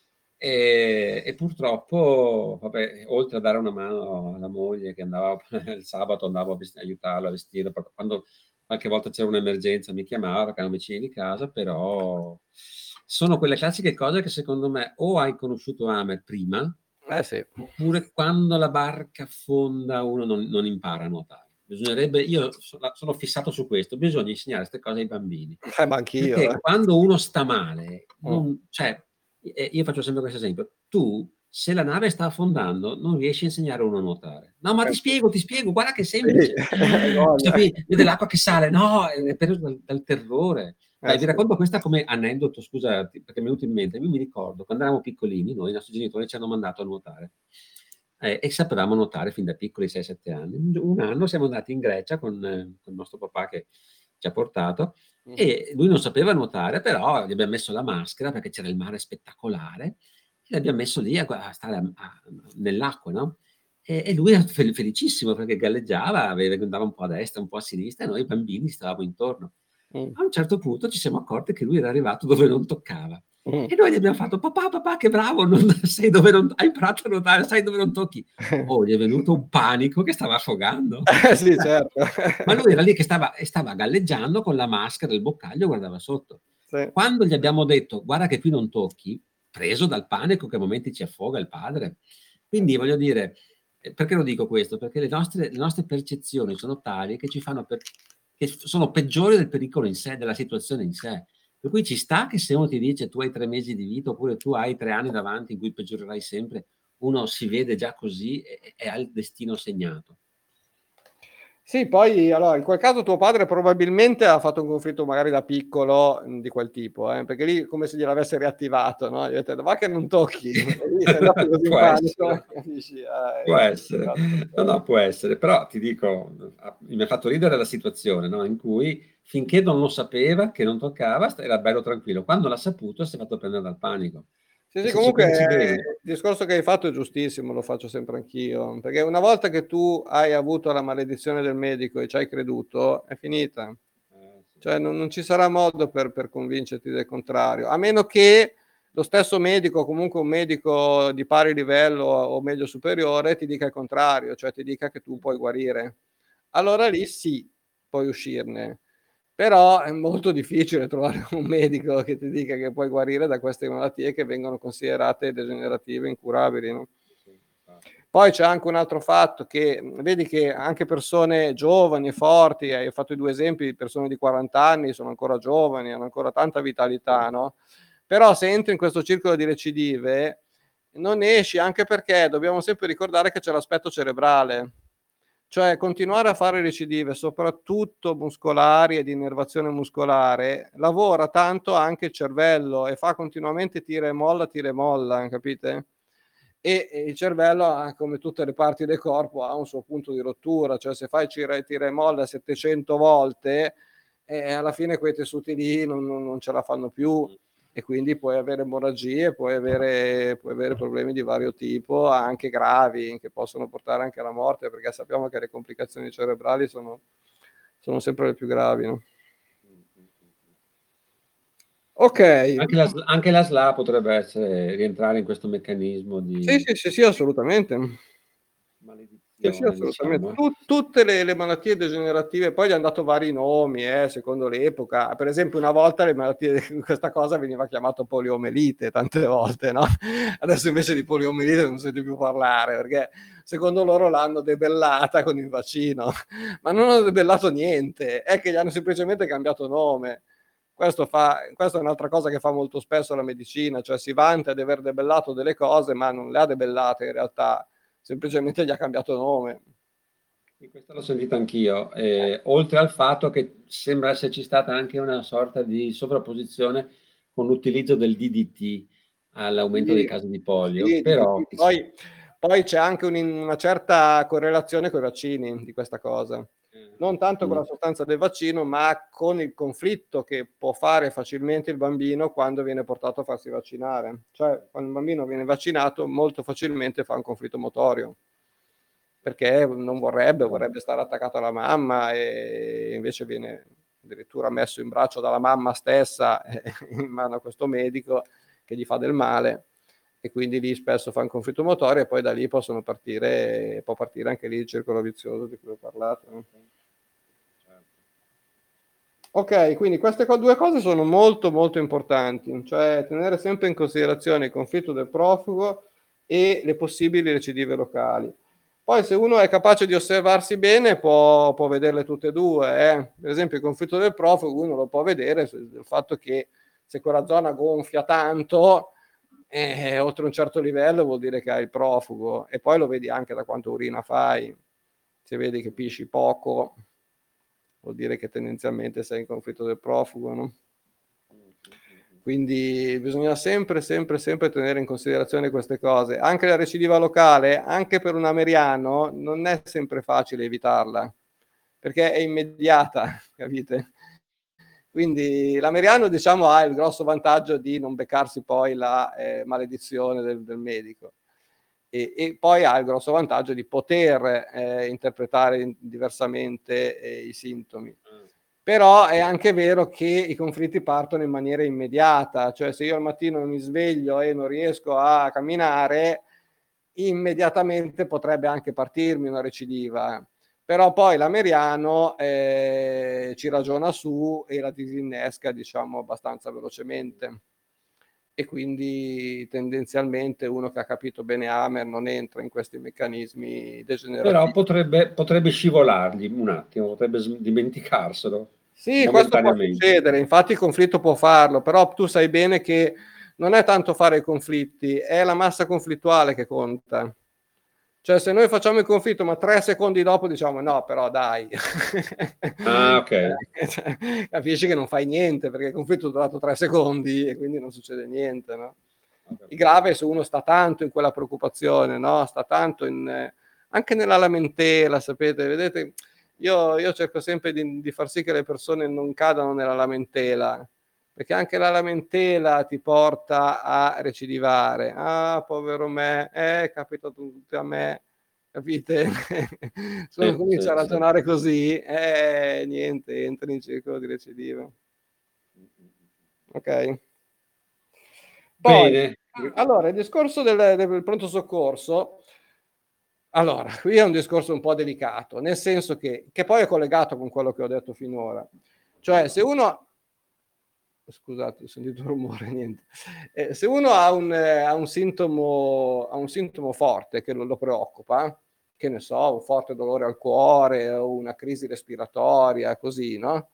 E purtroppo, vabbè, oltre a dare una mano alla moglie che andava il sabato, andavo a aiutarla a vestire, quando qualche volta c'era un'emergenza mi chiamava perché erano vicini di casa, però sono quelle classiche cose che secondo me o hai conosciuto Amer prima, Sì. oppure quando la barca affonda uno non impara a nuotare. Bisognerebbe, io sono fissato su questo, bisogna insegnare queste cose ai bambini. Ma anch'io. Perché quando uno sta male, Mm. cioè, io faccio sempre questo esempio, tu se la nave sta affondando non riesci a insegnare a uno a nuotare. No, ma ti spiego, guarda che è semplice. Sì. Vede l'acqua che sale, no, è preso dal terrore. Dai, vi Sì. racconto questa come aneddoto, scusa, perché mi è venuto in mente. Io mi ricordo, quando eravamo piccolini, noi, i nostri genitori ci hanno mandato a nuotare. E sapevamo nuotare fin da piccoli, 6-7 anni. Un anno siamo andati in Grecia con il nostro papà che ci ha portato, e lui non sapeva nuotare, però gli abbiamo messo la maschera perché c'era il mare spettacolare, e l'abbiamo messo lì a stare nell'acqua, no? E lui era felicissimo perché galleggiava, andava un po' a destra, un po' a sinistra, e noi bambini stavamo intorno. A un certo punto ci siamo accorti che lui era arrivato dove non toccava. E noi gli abbiamo fatto: papà, che bravo, sai dove non hai imparato a nuotare, sai dove non tocchi. Oh, gli è venuto un panico che stava affogando. Sì, certo. Ma lui era lì che stava galleggiando con la maschera, il boccaglio, guardava sotto. Sì. Quando gli abbiamo detto: guarda che qui non tocchi, preso dal panico che a momenti ci affoga il padre. Quindi voglio dire, perché lo dico questo? Perché le nostre percezioni sono tali che che sono peggiori del pericolo in sé, della situazione in sé. Per cui ci sta che se uno ti dice tu hai 3 mesi di vita, oppure tu hai 3 anni davanti in cui peggiorerai sempre, uno si vede già così e ha il destino segnato. Sì, poi allora in quel caso tuo padre probabilmente ha fatto un conflitto magari da piccolo di quel tipo, perché lì come se gliel'avesse riattivato, no? Gli ha detto, va che non tocchi, e lì sei andato così in Può panico, essere. capisci? Può essere, no, può essere, però ti dico, mi ha fatto ridere la situazione, no? In cui finché non lo sapeva che non toccava, era bello tranquillo, quando l'ha saputo si è fatto prendere dal panico. Sì, E sì, se ci comunque pensi bene, il discorso che hai fatto è giustissimo, lo faccio sempre anch'io, perché una volta che tu hai avuto la maledizione del medico e ci hai creduto, è finita. Cioè non ci sarà modo per convincerti del contrario, a meno che lo stesso medico, comunque un medico di pari livello o meglio superiore, ti dica il contrario, cioè ti dica che tu puoi guarire. Allora lì sì, puoi uscirne. Però è molto difficile trovare un medico che ti dica che puoi guarire da queste malattie che vengono considerate degenerative, incurabili, no? Poi c'è anche un altro fatto che vedi che anche persone giovani e forti, hai fatto i 2 esempi di persone di 40 anni, sono ancora giovani, hanno ancora tanta vitalità, no? Però se entri in questo circolo di recidive non esci, anche perché dobbiamo sempre ricordare che c'è l'aspetto cerebrale. Cioè continuare a fare recidive, soprattutto muscolari e di innervazione muscolare, lavora tanto anche il cervello e fa continuamente tira e molla, capite? E il cervello, come tutte le parti del corpo, ha un suo punto di rottura, cioè se fai tira e molla 700 volte, alla fine quei tessuti lì non ce la fanno più, e quindi puoi avere emorragie, puoi avere problemi di vario tipo, anche gravi, che possono portare anche alla morte, perché sappiamo che le complicazioni cerebrali sono sempre le più gravi, no? Ok. anche la SLA potrebbe rientrare in questo meccanismo di Sì, assolutamente. Sì, maledizione, assolutamente. diciamo. Tutte le malattie degenerative, poi gli hanno dato vari nomi, secondo l'epoca. Per esempio, una volta le malattie, questa cosa veniva chiamata poliomelite, tante volte, no? Adesso invece di poliomelite non senti più parlare, perché secondo loro l'hanno debellata con il vaccino, ma non hanno debellato niente, è che gli hanno semplicemente cambiato nome. Questa è un'altra cosa che fa molto spesso la medicina, cioè si vanta di aver debellato delle cose, ma non le ha debellate in realtà, semplicemente gli ha cambiato nome. E questo l'ho sentito anch'io, oltre al fatto che sembra esserci stata anche una sorta di sovrapposizione con l'utilizzo del DDT all'aumento dei casi di polio, Sì, però poi c'è anche una certa correlazione con i vaccini di questa cosa. Non tanto con la sostanza del vaccino, ma con il conflitto che può fare facilmente il bambino quando viene portato a farsi vaccinare. Cioè, quando il bambino viene vaccinato, molto facilmente fa un conflitto motorio, perché non vorrebbe stare attaccato alla mamma e invece viene addirittura messo in braccio dalla mamma stessa in mano a questo medico che gli fa del male, e quindi lì spesso fa un conflitto motore, e poi da lì può partire anche lì il circolo vizioso di cui ho parlato, no? Ok, quindi queste due cose sono molto molto importanti, cioè tenere sempre in considerazione il conflitto del profugo e le possibili recidive locali. Poi se uno è capace di osservarsi bene può vederle tutte e due. Per esempio il conflitto del profugo uno lo può vedere sul fatto che se quella zona gonfia tanto, oltre un certo livello vuol dire che hai il profugo, e poi lo vedi anche da quanto urina fai. Se vedi che pisci poco, vuol dire che tendenzialmente sei in conflitto del profugo, no? Quindi bisogna sempre tenere in considerazione queste cose. Anche la recidiva locale, anche per un ameriano, non è sempre facile evitarla, perché è immediata, capite? Quindi l'ameriano, diciamo, ha il grosso vantaggio di non beccarsi poi la maledizione del medico. E poi ha il grosso vantaggio di poter interpretare diversamente i sintomi. Però è anche vero che i conflitti partono in maniera immediata, cioè se io al mattino mi sveglio e non riesco a camminare, immediatamente potrebbe anche partirmi una recidiva, però poi l'ameriano ci ragiona su e la disinnesca, diciamo, abbastanza velocemente. E quindi tendenzialmente uno che ha capito bene Hammer non entra in questi meccanismi Però degenerativi. potrebbe scivolargli un attimo, potrebbe dimenticarselo Sì, questo può momentaneamente. succedere, infatti il conflitto può farlo, però tu sai bene che non è tanto fare i conflitti, è la massa conflittuale che conta. Cioè se noi facciamo il conflitto ma 3 secondi dopo diciamo no, però dai. Ah, ok. Cioè, capisci che non fai niente perché il conflitto è durato 3 secondi e quindi non succede niente, no? Il grave è se uno sta tanto in quella preoccupazione, no? Sta tanto anche nella lamentela, sapete, vedete, io cerco sempre di far sì che le persone non cadano nella lamentela, perché anche la lamentela ti porta a recidivare. Ah, povero me, capita tutto a me, capite? Se uno comincia a Sì. ragionare così, niente, entra in circolo di recidiva. Ok? Poi, Bene. allora, il discorso del pronto soccorso, allora, qui è un discorso un po' delicato, nel senso che poi è collegato con quello che ho detto finora. Cioè, se uno, scusate, ho sentito un rumore, niente. Se uno ha un sintomo forte che lo preoccupa, che ne so, un forte dolore al cuore o una crisi respiratoria, così, no?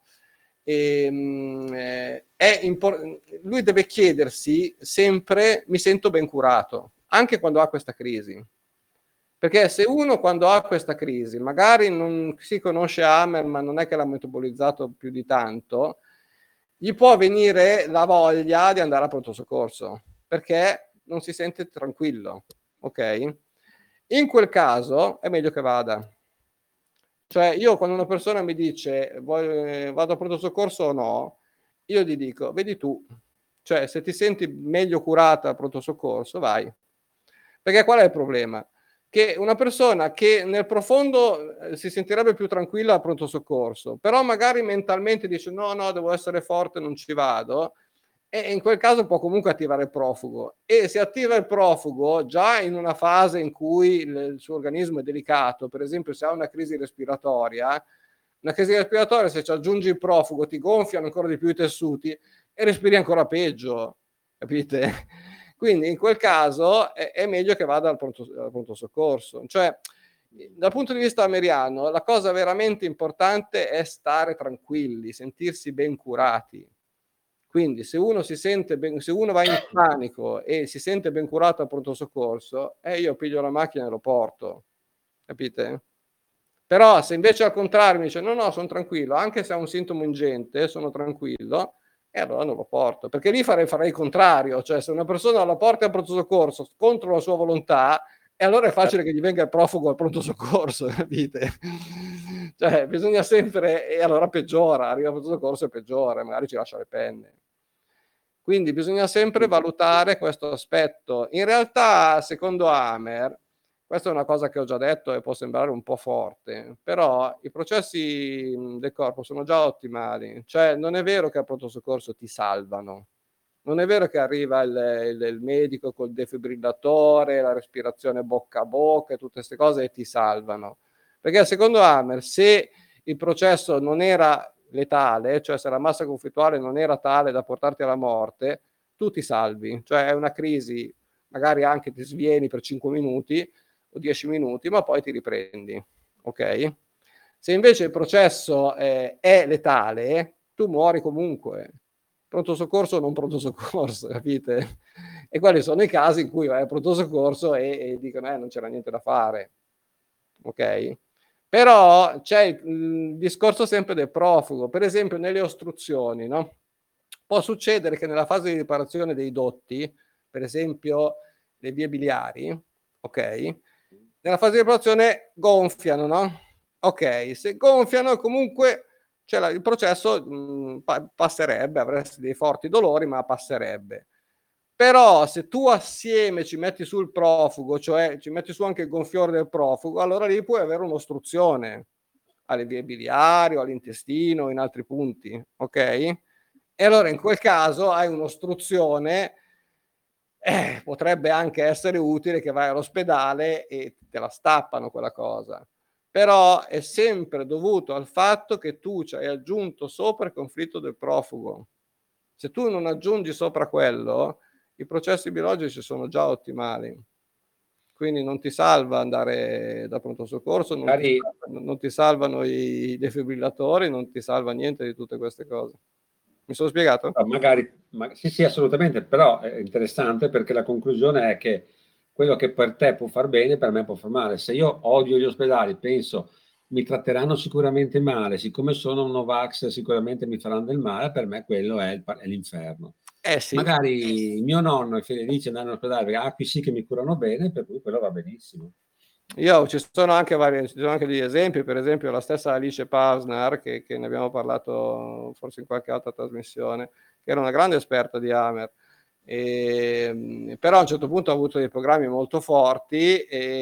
Lui deve chiedersi sempre: mi sento ben curato, anche quando ha questa crisi. Perché se uno quando ha questa crisi magari non si conosce Hammer ma non è che l'ha metabolizzato più di tanto, gli può venire la voglia di andare a pronto soccorso perché non si sente tranquillo, ok? In quel caso è meglio che vada. Cioè io quando una persona mi dice vado a pronto soccorso o no, io gli dico vedi tu, cioè se ti senti meglio curata a pronto soccorso vai. Perché qual è il problema? Che una persona che nel profondo si sentirebbe più tranquilla a pronto soccorso, però magari mentalmente dice no, devo essere forte, non ci vado, e in quel caso può comunque attivare il profugo. E se attiva il profugo già in una fase in cui il suo organismo è delicato, per esempio se ha una crisi respiratoria se ci aggiungi il profugo ti gonfiano ancora di più i tessuti e respiri ancora peggio, capite? Quindi in quel caso è meglio che vada al pronto soccorso. Cioè, dal punto di vista americano, la cosa veramente importante è stare tranquilli, sentirsi ben curati. Quindi se uno se uno va in panico e si sente ben curato al pronto soccorso, io piglio la macchina e lo porto, capite? Però se invece al contrario mi dice no, sono tranquillo, anche se ha un sintomo ingente, sono tranquillo, e allora non lo porto, perché lì farei il contrario, cioè se una persona la porta al pronto soccorso contro la sua volontà, e allora è facile che gli venga il profugo al pronto soccorso, capite? Cioè bisogna sempre, e allora peggiora, arriva al pronto soccorso e peggiora, magari ci lascia le penne. Quindi bisogna sempre valutare questo aspetto. In realtà, secondo Hammer, Questa è una cosa che ho già detto e può sembrare un po' forte, però i processi del corpo sono già ottimali, cioè non è vero che al pronto soccorso ti salvano, non è vero che arriva il medico col defibrillatore, la respirazione bocca a bocca e tutte queste cose e ti salvano, perché secondo Hammer se il processo non era letale, cioè se la massa conflittuale non era tale da portarti alla morte, tu ti salvi, cioè è una crisi, magari anche ti svieni per 5 minuti o 10 minuti, ma poi ti riprendi, ok? Se invece il processo è letale, tu muori comunque. Pronto soccorso o non pronto soccorso, capite? E quali sono i casi in cui vai al pronto soccorso e dicono non c'era niente da fare, ok? Però c'è il discorso sempre del profugo, per esempio nelle ostruzioni, no? Può succedere che nella fase di riparazione dei dotti, per esempio le vie biliari, ok? Nella fase di riparazione gonfiano, no? Ok, se gonfiano comunque cioè, il processo passerebbe, avresti dei forti dolori, ma passerebbe. Però se tu assieme ci metti su il profugo, cioè ci metti su anche il gonfiore del profugo, allora lì puoi avere un'ostruzione alle vie biliari o all'intestino, in altri punti, ok? E allora in quel caso hai un'ostruzione, potrebbe anche essere utile che vai all'ospedale e te la stappano quella cosa, però è sempre dovuto al fatto che tu ci hai aggiunto sopra il conflitto del profugo. Se tu non aggiungi sopra quello, i processi biologici sono già ottimali, quindi non ti salva andare da pronto soccorso, non ti salvano i defibrillatori, non ti salva niente di tutte queste cose. Mi sono spiegato? Sì, sì, assolutamente, però è interessante perché la conclusione è che quello che per te può far bene, per me può far male. Se io odio gli ospedali, penso mi tratteranno sicuramente male, siccome sono un Novax sicuramente mi faranno del male, per me quello è l'inferno. Sì. Magari mio nonno è felice di andare all'ospedale, qui sì che mi curano bene, per cui quello va benissimo. Ci sono anche degli esempi, per esempio la stessa Alice Pausner, che ne abbiamo parlato forse in qualche altra trasmissione, che era una grande esperta di Hammer, però a un certo punto ha avuto dei programmi molto forti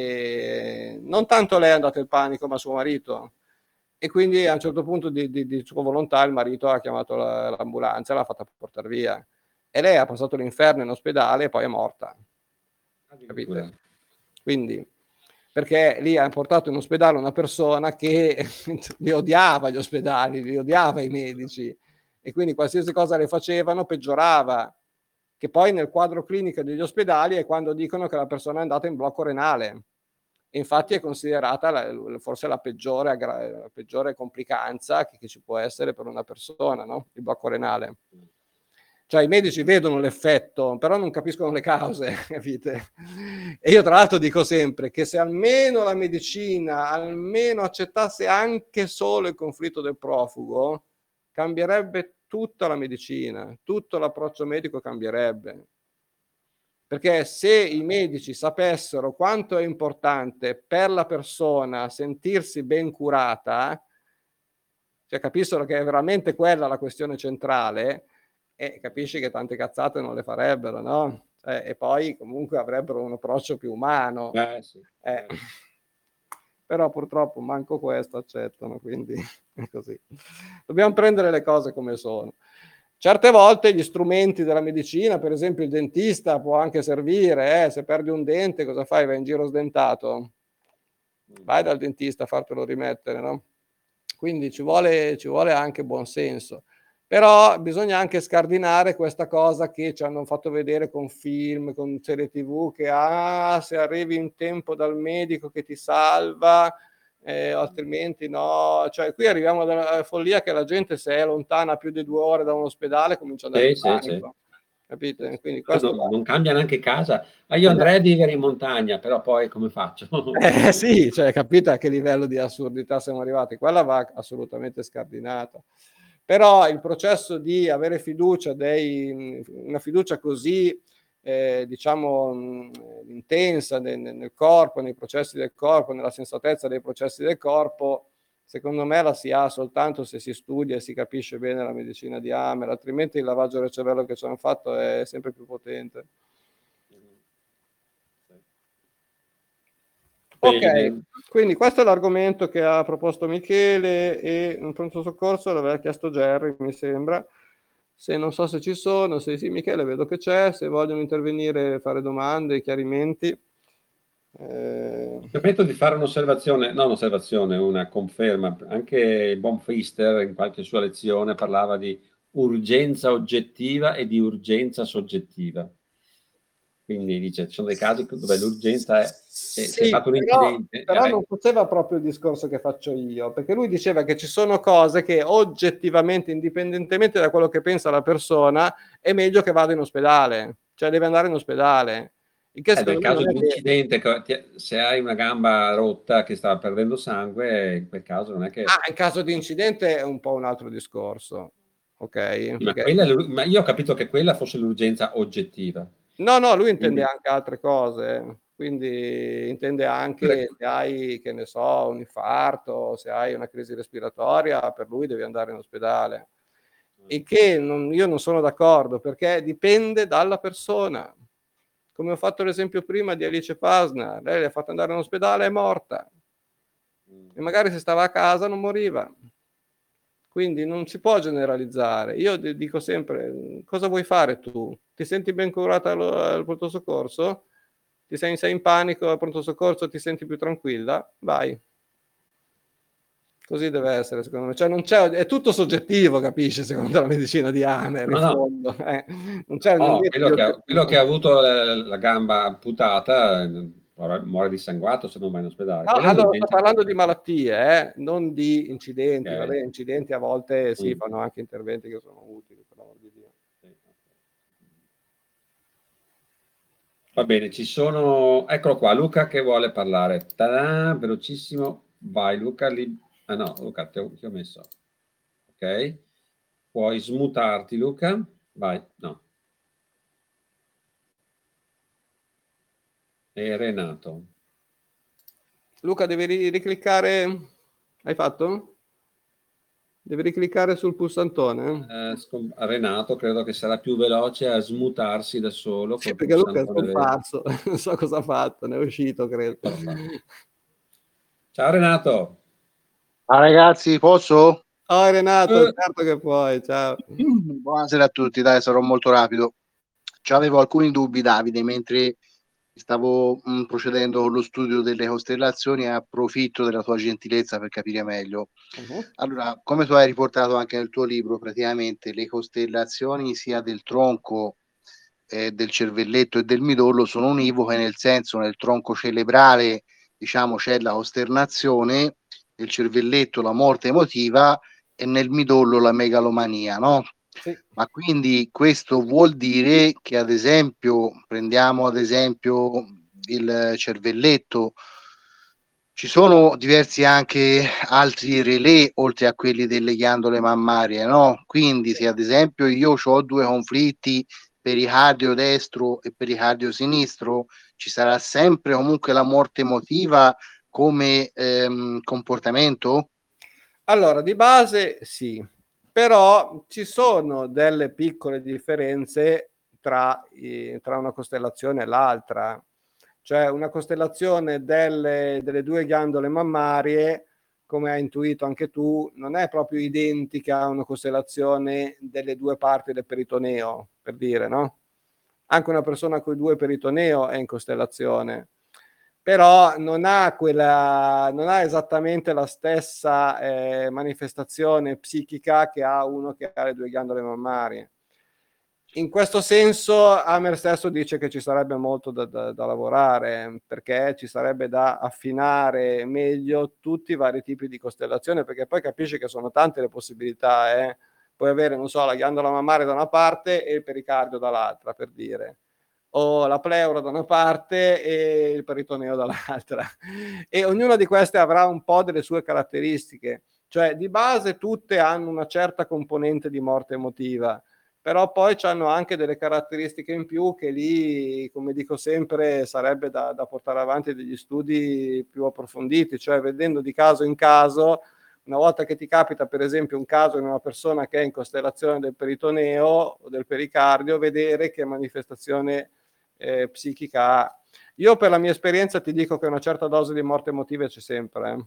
e non tanto lei è andata in panico, ma suo marito. E quindi a un certo punto di sua volontà il marito ha chiamato l'ambulanza e l'ha fatta portare via. E lei ha passato l'inferno in ospedale e poi è morta. Capite? Quindi, perché lì ha portato in ospedale una persona che li odiava gli ospedali, li odiava i medici, e quindi qualsiasi cosa le facevano peggiorava, che poi nel quadro clinico degli ospedali è quando dicono che la persona è andata in blocco renale. E infatti è considerata forse la peggiore complicanza che ci può essere per una persona, no? Il blocco renale. Cioè i medici vedono l'effetto, però non capiscono le cause, capite? E io tra l'altro dico sempre che se almeno la medicina almeno accettasse anche solo il conflitto del profugo, cambierebbe tutta la medicina, tutto l'approccio medico cambierebbe. Perché se i medici sapessero quanto è importante per la persona sentirsi ben curata, cioè capissero che è veramente quella la questione centrale, capisci che tante cazzate non le farebbero, no? E poi comunque avrebbero un approccio più umano. Sì. Però purtroppo manco questo accettano, quindi è così. Dobbiamo prendere le cose come sono. Certe volte gli strumenti della medicina, per esempio il dentista, può anche servire. Se perdi un dente, cosa fai? Vai in giro sdentato? Vai dal dentista a fartelo rimettere, no? Quindi ci vuole anche buon senso. Però bisogna anche scardinare questa cosa che ci hanno fatto vedere con film, con serie TV, che se arrivi in tempo dal medico che ti salva, altrimenti no. Cioè qui arriviamo alla follia che la gente, se è lontana più di 2 ore da un ospedale, comincia ad andare in panico. Capite? Quindi questo non cambia neanche casa. Ma io andrei a vivere in montagna, però poi come faccio? Sì, cioè capite a che livello di assurdità siamo arrivati. Quella va assolutamente scardinata. Però il processo di avere fiducia, una fiducia così diciamo intensa nel corpo, nei processi del corpo, nella sensatezza dei processi del corpo, secondo me la si ha soltanto se si studia e si capisce bene la medicina di Hammer, altrimenti il lavaggio del cervello che ci hanno fatto è sempre più potente. Ok, quindi questo è l'argomento che ha proposto Michele e un pronto soccorso l'aveva chiesto Jerry, mi sembra. Se non so se ci sono, se sì, Michele, vedo che c'è, se vogliono intervenire, fare domande, chiarimenti. Mi permetto di fare un'osservazione, non un'osservazione, una conferma. Anche il buon Pfister in qualche sua lezione parlava di urgenza oggettiva e di urgenza soggettiva. Quindi dice, ci sono dei casi dove l'urgenza è se è Sì, fatto un incidente. però non faceva proprio il discorso che faccio io, perché lui diceva che ci sono cose che oggettivamente, indipendentemente da quello che pensa la persona, è meglio che vada in ospedale, cioè deve andare in ospedale. Il che Nel secondo me caso non di è un vero. incidente, se hai una gamba rotta che sta perdendo sangue, in quel caso non è che... In caso di incidente è un po' un altro discorso, ok? Ma, ma io ho capito che quella fosse l'urgenza oggettiva. No, lui intende Quindi, anche altre cose, quindi intende anche se hai, che ne so, un infarto, se hai una crisi respiratoria, per lui devi andare in ospedale. Il che io non sono d'accordo, perché dipende dalla persona. Come ho fatto l'esempio prima di Alice Pasna, lei l'ha fatta andare in ospedale, è morta. E magari se stava a casa non moriva. Quindi non si può generalizzare. Io dico sempre, cosa vuoi fare tu? Ti senti ben curata al pronto soccorso? Sei in panico al pronto soccorso, ti senti più tranquilla? Vai. Così deve essere, secondo me. Cioè, non c'è, è tutto soggettivo, capisci, secondo la medicina di Hammer, in no, no, fondo. Non c'è no, niente di quello che oggettivo. ha avuto la gamba amputata muore dissanguato se non va in ospedale. No, Quella è allora sto un'urgenza parlando di oggettiva. malattie, non di incidenti. Ok. Vabbè, incidenti a volte sì, Mm. fanno anche interventi che sono utili, per l'amor di Dio. Va bene, ci sono... Eccolo qua, Luca che vuole parlare. Ta-da, velocissimo. Vai Luca. Ah no, Luca, ti ho messo. Ok. Puoi smutarti Luca. Vai. No. E Renato. Luca, devi ricliccare. Hai fatto? Devi ricliccare sul pulsantone. Renato credo che sarà più veloce a smutarsi da solo Sì, col perché Luca è pulsantone verde. scomparso. Non so cosa ha fatto, ne è uscito, credo. Eccolo qua. Ciao Renato. Ah, ragazzi, posso? Oh Renato, certo che puoi, ciao. Buonasera a tutti, dai, sarò molto rapido. Avevo alcuni dubbi, Davide, mentre stavo procedendo con lo studio delle costellazioni e approfitto della tua gentilezza per capire meglio. Allora, come tu hai riportato anche nel tuo libro, praticamente le costellazioni sia del tronco, del cervelletto e del midollo sono univoche, nel senso nel tronco cerebrale, diciamo, c'è la costernazione, nel cervelletto la morte emotiva e nel midollo la megalomania, no? Sì. Ma quindi questo vuol dire che, ad esempio, prendiamo ad esempio il cervelletto, ci sono diversi anche altri relè oltre a quelli delle ghiandole mammarie, no? Quindi se ad esempio io ho due conflitti, pericardio destro e pericardio sinistro, ci sarà sempre comunque la morte emotiva come comportamento? Allora, di base sì, però ci sono delle piccole differenze tra una costellazione e l'altra. Cioè una costellazione delle due ghiandole mammarie, come hai intuito anche tu, non è proprio identica a una costellazione delle due parti del peritoneo, per dire, no? Anche una persona con due peritoneo è in costellazione, però non ha esattamente la stessa manifestazione psichica che ha uno che ha le due ghiandole mammarie. In questo senso Hammer stesso dice che ci sarebbe molto da lavorare, perché ci sarebbe da affinare meglio tutti i vari tipi di costellazione, perché poi capisci che sono tante le possibilità, puoi avere, non so, la ghiandola mammaria da una parte e il pericardio dall'altra, per dire, o la pleura da una parte e il peritoneo dall'altra, e ognuna di queste avrà un po' delle sue caratteristiche, cioè di base tutte hanno una certa componente di morte emotiva, però poi hanno anche delle caratteristiche in più che lì, come dico sempre, sarebbe da portare avanti degli studi più approfonditi, cioè vedendo di caso in caso. Una volta che ti capita per esempio un caso in una persona che è in costellazione del peritoneo o del pericardio, vedere che manifestazione psichica ha. Io per la mia esperienza ti dico che una certa dose di morte emotive c'è sempre,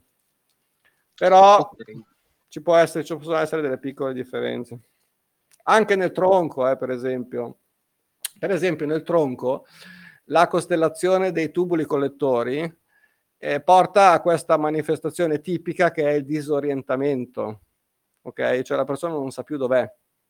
però ci possono essere delle piccole differenze. Anche nel tronco, per esempio. Per esempio nel tronco la costellazione dei tubuli collettori porta a questa manifestazione tipica che è il disorientamento, ok? Cioè la persona non sa più dov'è.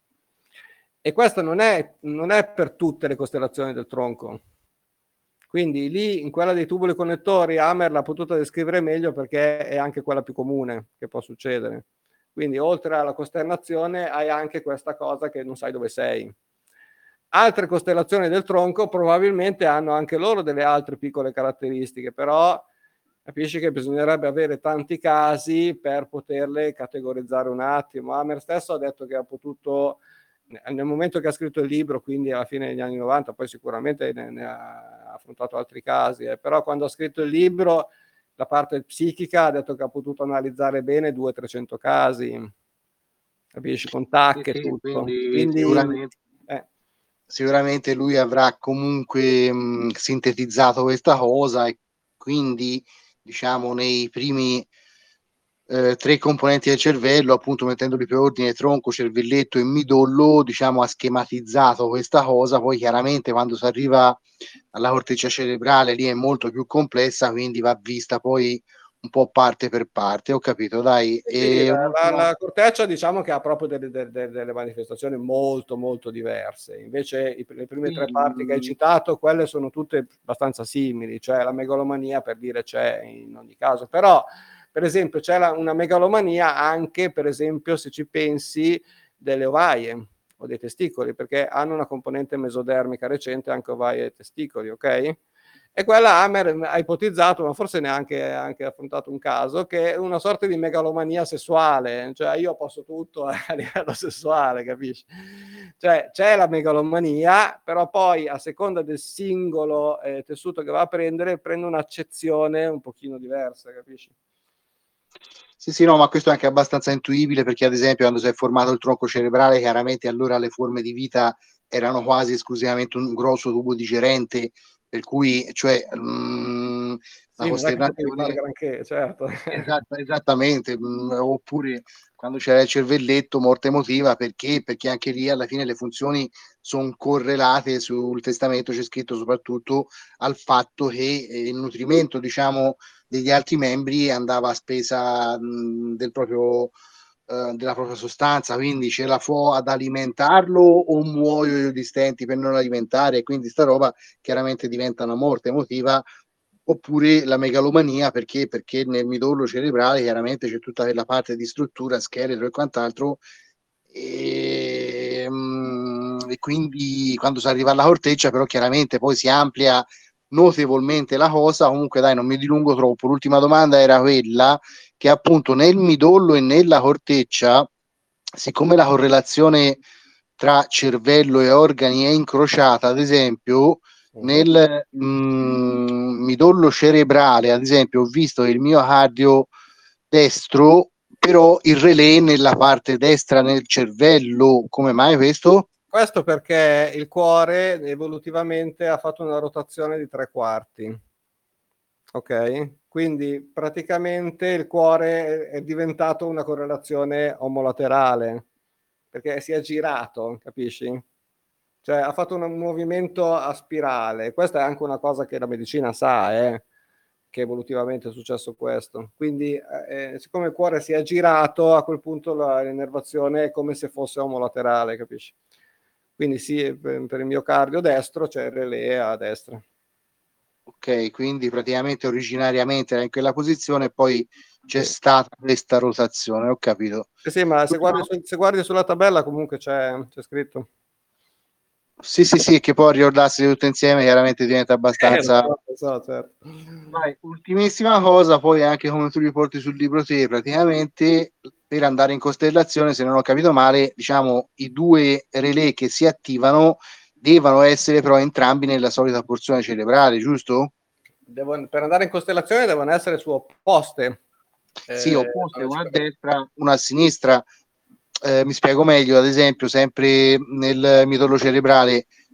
E questo non è per tutte le costellazioni del tronco. Quindi lì, in quella dei tubuli connettori, Hammer l'ha potuta descrivere meglio perché è anche quella più comune che può succedere. Quindi oltre alla costernazione hai anche questa cosa che non sai dove sei. Altre costellazioni del tronco probabilmente hanno anche loro delle altre piccole caratteristiche, però capisci che bisognerebbe avere tanti casi per poterle categorizzare un attimo. Hammer stesso ha detto che ha potuto, nel momento che ha scritto il libro, quindi alla fine degli anni 90, poi sicuramente ne ha affrontato altri casi, però quando ha scritto il libro la parte psichica ha detto che ha potuto analizzare bene 200-300 casi, capisci, con TAC e tutto. Quindi sicuramente lui avrà comunque sintetizzato questa cosa e quindi diciamo nei primi 3 componenti del cervello, appunto mettendoli per ordine tronco, cervelletto e midollo, diciamo ha schematizzato questa cosa. Poi chiaramente quando si arriva alla corteccia cerebrale lì è molto più complessa, quindi va vista poi un po' parte per parte. Ho capito, dai. Sì, la corteccia diciamo che ha proprio delle manifestazioni molto molto diverse, invece le prime 3 parti che hai citato, quelle sono tutte abbastanza simili, cioè la megalomania per dire c'è in ogni caso, però per esempio c'è una megalomania anche per esempio se ci pensi delle ovaie o dei testicoli, perché hanno una componente mesodermica recente anche ovaie e testicoli, ok? E quella Hammer ha ipotizzato, ma forse neanche anche affrontato un caso, che è una sorta di megalomania sessuale, cioè io posso tutto a livello sessuale, capisci? Cioè c'è la megalomania, però poi a seconda del singolo tessuto che va a prende un'accezione un pochino diversa, capisci? Sì, no, ma questo è anche abbastanza intuibile perché ad esempio quando si è formato il tronco cerebrale, chiaramente allora le forme di vita erano quasi esclusivamente un grosso tubo digerente, per cui cioè la costernazione granché, certo. esattamente, oppure quando c'era il cervelletto, morte emotiva, perché anche lì alla fine le funzioni sono correlate. Sul testamento c'è scritto soprattutto al fatto che il nutrimento, diciamo, degli altri membri andava a spesa della propria sostanza, quindi ce la fo ad alimentarlo o muoio io di stenti per non alimentare, e quindi sta roba chiaramente diventa una morte emotiva. Oppure la megalomania perché nel midollo cerebrale chiaramente c'è tutta quella parte di struttura, scheletro e quant'altro, e quindi quando si arriva alla corteccia però chiaramente poi si amplia notevolmente la cosa. Comunque dai, non mi dilungo troppo, l'ultima domanda era quella che appunto nel midollo e nella corteccia, siccome la correlazione tra cervello e organi è incrociata, ad esempio nel midollo cerebrale, ad esempio, ho visto che il miocardio destro, però il relè nella parte destra nel cervello. Come mai questo? Questo perché il cuore evolutivamente ha fatto una rotazione di 3/4. Ok? Quindi praticamente il cuore è diventato una correlazione omolaterale, perché si è girato, capisci? Cioè ha fatto un movimento a spirale. Questa è anche una cosa che la medicina sa, che evolutivamente è successo questo. Quindi siccome il cuore si è girato, a quel punto l'innervazione è come se fosse omolaterale, capisci? Quindi sì, per il miocardio destro c'è il relè a destra. Ok, quindi praticamente originariamente era in quella posizione e poi c'è stata questa rotazione, ho capito. Sì, ma se guardi sulla tabella comunque c'è scritto. Sì, che poi ricordarsi tutto insieme chiaramente diventa abbastanza. Certo. Vai, ultimissima cosa, poi anche come tu riporti sul libro te, praticamente per andare in costellazione, se non ho capito male, diciamo i 2 relè che si attivano devono essere però entrambi nella solita porzione cerebrale, giusto? Per andare in costellazione devono essere su opposte. Sì, opposte, una a destra, una a sinistra. Mi spiego meglio, ad esempio, sempre nel midollo cerebrale,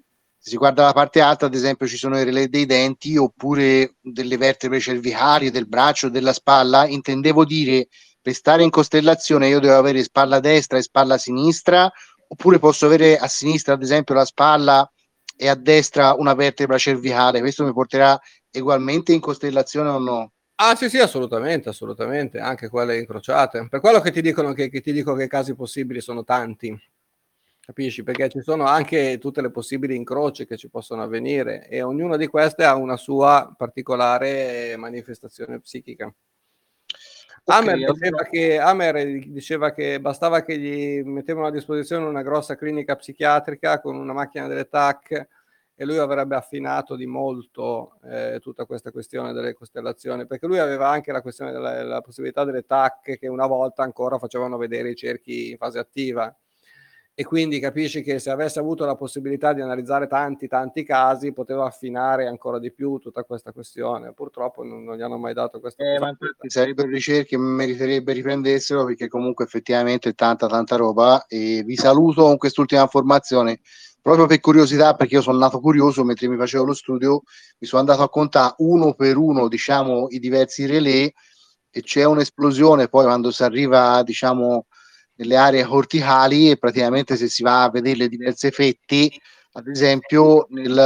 Se si guarda la parte alta, ad esempio, ci sono i relè dei denti oppure delle vertebre cervicali, del braccio, della spalla. Intendevo dire, per stare in costellazione io devo avere spalla destra e spalla sinistra, oppure posso avere a sinistra, ad esempio, la spalla e a destra una vertebra cervicale. Questo mi porterà ugualmente in costellazione o no? Ah sì, sì, assolutamente, assolutamente, anche quelle incrociate. Per quello che ti dicono che ti dico che i casi possibili sono tanti, capisci? Perché ci sono anche tutte le possibili incroci che ci possono avvenire e ognuna di queste ha una sua particolare manifestazione psichica. Ok, allora... Hammer diceva che bastava che gli mettevano a disposizione una grossa clinica psichiatrica con una macchina delle TAC e lui avrebbe affinato di molto tutta questa questione delle costellazioni, perché lui aveva anche la questione della possibilità delle TAC che una volta ancora facevano vedere i cerchi in fase attiva. E quindi capisci che se avesse avuto la possibilità di analizzare tanti casi poteva affinare ancora di più tutta questa questione. Purtroppo non gli hanno mai dato questa Ma possibilità. infatti sarebbero ricerche che meriterebbe riprendessero perché comunque effettivamente è tanta roba e vi saluto con quest'ultima informazione proprio per curiosità perché io sono nato curioso mentre mi facevo lo studio mi sono andato a contare uno per uno diciamo i diversi relè e c'è un'esplosione poi quando si arriva diciamo nelle aree corticali e praticamente se si va a vedere le diverse fette ad esempio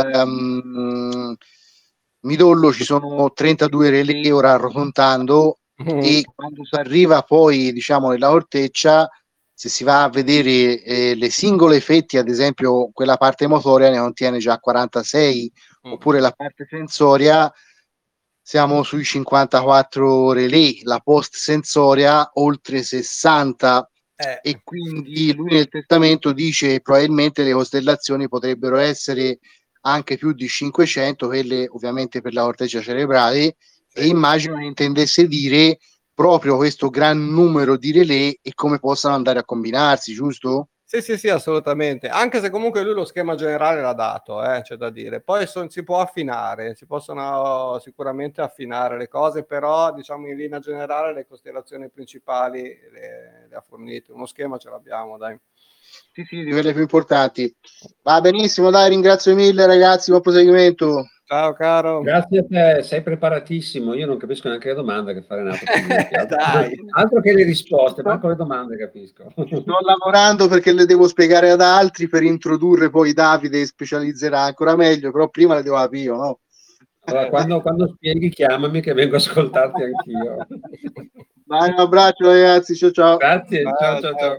nel midollo ci sono 32 relè ora arrotondando e quando si arriva poi diciamo nella corteccia se si va a vedere le singole fetti ad esempio quella parte motoria ne contiene già 46 oppure la parte sensoria siamo sui 54 relè la post sensoria oltre 60 e quindi lui nel testamento dice probabilmente le costellazioni potrebbero essere anche più di 500, quelle ovviamente per la corteccia cerebrale, Sì. e immagino che intendesse dire proprio questo gran numero di relè e come possano andare a combinarsi, giusto? Sì, sì, sì, assolutamente. Anche se comunque lui lo schema generale l'ha dato, c'è da dire. Poi si può affinare, si possono sicuramente affinare le cose, però diciamo in linea generale le costellazioni principali le ha fornite. Uno schema ce l'abbiamo, dai. Sì, sì, di quelle più importanti. Va benissimo, dai, ringrazio mille ragazzi, buon proseguimento. Ciao caro. Grazie a te, sei preparatissimo. Io non capisco neanche le domande che fa Renato. Dai. Altro che le risposte, manco le domande capisco. Sto lavorando perché le devo spiegare ad altri per introdurre poi Davide specializzerà ancora meglio, però prima le devo capire, no? Allora, quando spieghi, chiamami che vengo a ascoltarti anch'io. Dai, un abbraccio ragazzi, ciao ciao. Grazie, ciao Ciao, ciao ciao. ciao.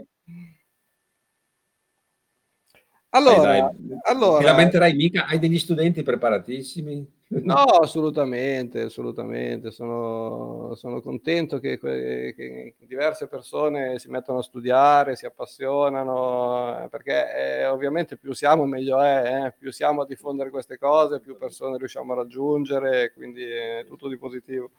Dai, Allora, ti lamenterai mica? Hai degli studenti preparatissimi? no, assolutamente, assolutamente. Sono contento che diverse persone si mettono a studiare, si appassionano, perché ovviamente più siamo meglio è, più siamo a diffondere queste cose, più persone riusciamo a raggiungere, quindi è tutto di positivo.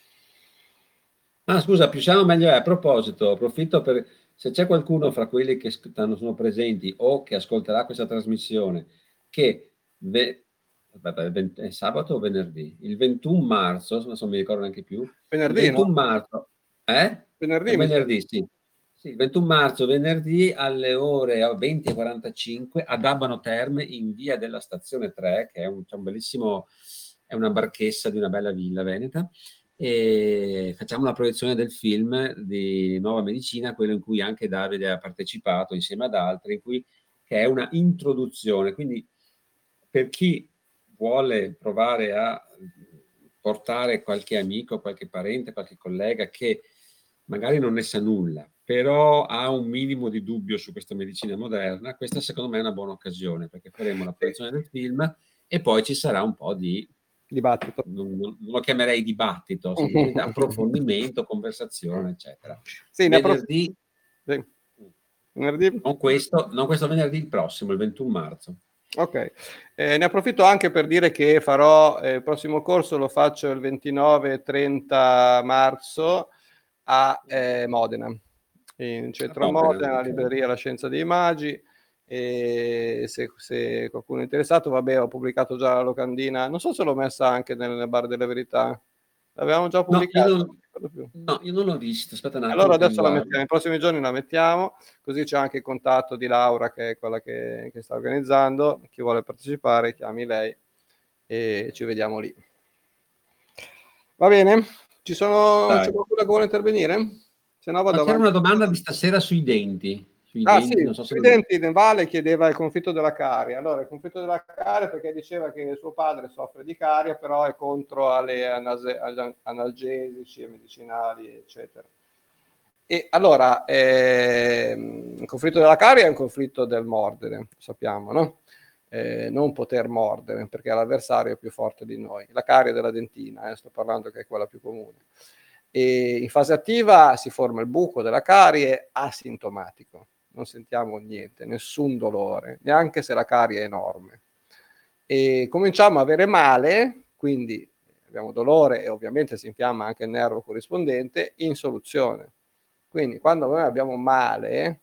Ah, scusa, più siamo meglio è. A proposito, approfitto per se c'è qualcuno fra quelli che sono presenti o che ascolterà questa trasmissione che aspetta, è sabato o venerdì? Il 21 marzo, adesso non mi ricordo neanche più. Il Venerdì, 21 no? marzo, Venerdì, È mi sa. venerdì, sì. Sì, il 21 marzo, venerdì alle ore 20:45 ad Abano Terme in via della Stazione 3, che c'è un bellissimo, è una barchessa di una bella villa veneta e facciamo una proiezione del film di Nuova Medicina, quello in cui anche Davide ha partecipato insieme ad altri, che è una introduzione. Quindi per chi vuole provare a portare qualche amico, qualche parente, qualche collega che magari non ne sa nulla, però ha un minimo di dubbio su questa medicina moderna, questa secondo me è una buona occasione, perché faremo la proiezione del film e poi ci sarà un po' di Dibattito. non lo chiamerei dibattito, semplicemente approfondimento, conversazione, eccetera. Sì, Venerdì, sì. Venerdì? non questo venerdì, il prossimo, il 21 marzo. Ok, ne approfitto anche per dire che farò il prossimo corso, lo faccio il 29 e 30 marzo a Modena, in centro a Modena, la Ok. libreria La Scienza dei Magi. E se qualcuno è interessato, vabbè, ho pubblicato già la locandina, non so se l'ho messa anche nel Bar delle Verità. L'avevamo già No, pubblicata, io non non, mi ricordo più. no, io non l'ho visto. Aspetta un Allora attimo che adesso la guardo. mettiamo, nei prossimi giorni la mettiamo, così c'è anche il contatto di Laura, che è quella che sta organizzando. Chi vuole partecipare, chiami lei e ci vediamo lì. Va bene? C'è Dai. qualcuno che vuole intervenire? Se no Ma vado c'era avanti. una domanda di stasera sui denti. Sui Ah sì, denti, non so se sui denti Vale chiedeva il conflitto della carie. Allora, il conflitto della carie perché diceva che suo padre soffre di carie, però è contro alle analgesici e medicinali, eccetera. E allora, il conflitto della carie è un conflitto del mordere, sappiamo, no? Non poter mordere, perché l'avversario è più forte di noi. La carie della dentina, sto parlando che è quella più comune. E in fase attiva si forma il buco della carie asintomatico, non sentiamo niente, nessun dolore, neanche se la carie è enorme. E cominciamo a avere male, quindi abbiamo dolore e ovviamente si infiamma anche il nervo corrispondente in soluzione. Quindi quando noi abbiamo male,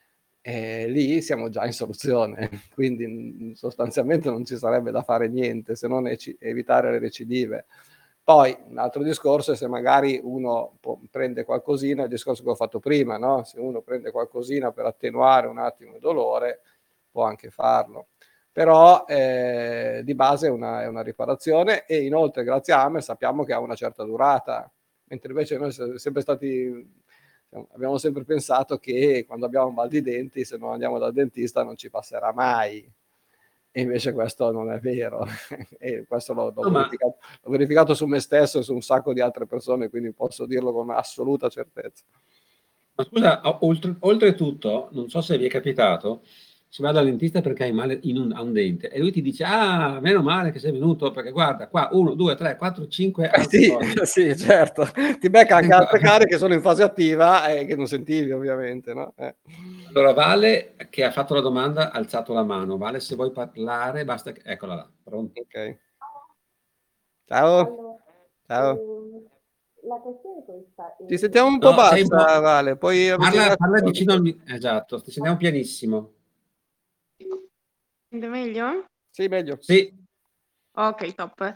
lì siamo già in soluzione, quindi sostanzialmente non ci sarebbe da fare niente se non evitare le recidive. Poi un altro discorso è se magari uno prende qualcosina, il discorso che ho fatto prima, no? Se uno prende qualcosina per attenuare un attimo il dolore, può anche farlo. Però di base è una riparazione e inoltre grazie a Amer sappiamo che ha una certa durata, mentre invece noi siamo sempre stati, abbiamo sempre pensato che quando abbiamo un mal di denti, se non andiamo dal dentista non ci passerà mai. E invece questo non è vero. E questo l'ho verificato su me stesso e su un sacco di altre persone, quindi posso dirlo con assoluta certezza. Ma scusa, oltretutto, non so se vi è capitato, si va dal dentista perché hai male a un dente e lui ti dice: ah, meno male che sei venuto perché guarda qua 1, 2, 3, 4, 5 altre Sì, cose. sì, certo. Ti becca anche altre carie che sono in fase attiva e che non sentivi ovviamente, no? Allora Vale, che ha fatto la domanda, ha alzato la mano. Vale, se vuoi parlare, basta che... Eccola là, pronto? Ok. Ciao. Allora, Ciao. la questione è questa. Ti sentiamo un po' No, sei bassa, Vale, puoi avvicinarti. parla vicino Esatto, ti sentiamo pianissimo. Sente meglio? Sì, meglio. Sì. Ok, top.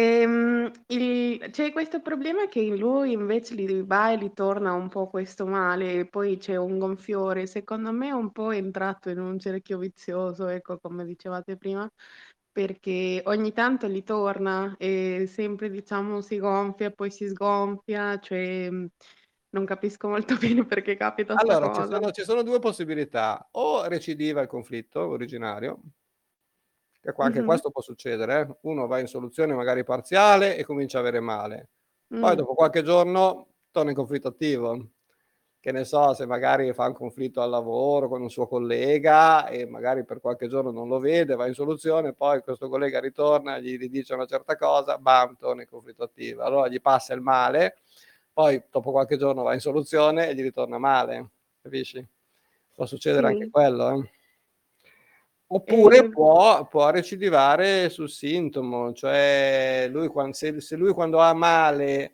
C'è questo problema che in lui invece gli va e gli torna un po' questo male, poi c'è un gonfiore. Secondo me è un po' entrato in un cerchio vizioso, ecco, come dicevate prima, perché ogni tanto gli torna e sempre, diciamo, si gonfia, poi si sgonfia, cioè non capisco molto bene perché capita sta Allora, cosa. ci sono due possibilità: o recidiva il conflitto originario, che anche Mhm. questo può succedere, uno va in soluzione magari parziale e comincia a avere male, poi Mm. dopo qualche giorno torna in conflitto attivo, che ne so, se magari fa un conflitto al lavoro con un suo collega e magari per qualche giorno non lo vede, va in soluzione, poi questo collega ritorna, gli dice una certa cosa, bam, torna in conflitto attivo, allora gli passa il male, poi dopo qualche giorno va in soluzione e gli ritorna male, capisci? Può succedere anche Sì. quello, Oppure E può recidivare sul sintomo, cioè lui se lui quando ha male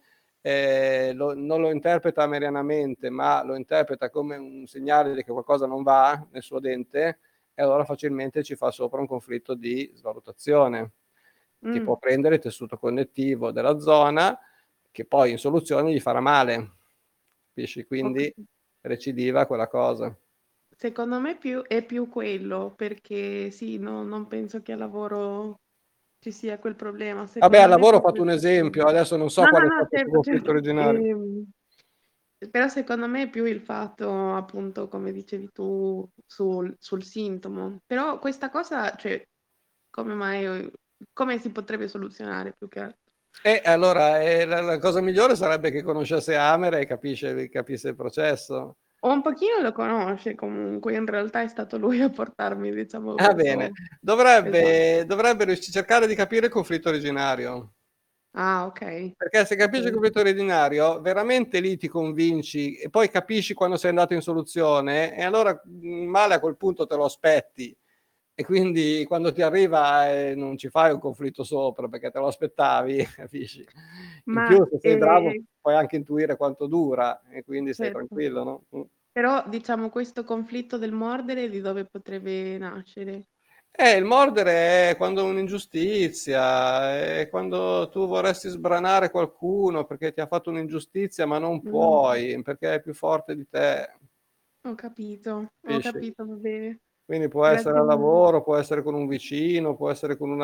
non lo interpreta merianamente, ma lo interpreta come un segnale che qualcosa non va nel suo dente, e allora facilmente ci fa sopra un conflitto di svalutazione, che può prendere il tessuto connettivo della zona, che poi in soluzione gli farà male, capisci? Quindi ok. recidiva quella cosa. Secondo me è più quello, perché sì, non penso che al lavoro ci sia quel problema. Vabbè, al Secondo me è lavoro ho più fatto un questo esempio, problema. adesso non so No, quale no, è no, stato il tuo certo, conflitto certo. originario. Però secondo me è più il fatto, appunto, come dicevi tu, sul sintomo. Però questa cosa, cioè, come mai, come si potrebbe soluzionare più che altro? E allora la cosa migliore sarebbe che conoscesse Amer e capisse il processo. O un pochino lo conosce comunque, in realtà è stato lui a portarmi, diciamo, Va bene, verso... Esatto. dovrebbe cercare di capire il conflitto originario. Ah, ok. Perché se capisci il Ok. conflitto originario, veramente lì ti convinci e poi capisci quando sei andato in soluzione, e allora male a quel punto te lo aspetti. E quindi quando ti arriva non ci fai un conflitto sopra perché te lo aspettavi, capisci? In Ma più, se sei bravo, puoi anche intuire quanto dura e quindi sei certo. tranquillo, no? Però diciamo questo conflitto del mordere di dove potrebbe nascere? Il mordere è quando un'ingiustizia, è quando tu vorresti sbranare qualcuno perché ti ha fatto un'ingiustizia, ma non puoi, perché è più forte di te, Ho capisci? capito, va bene. Quindi può essere Grazie al mille. lavoro, può essere con un vicino, può essere con un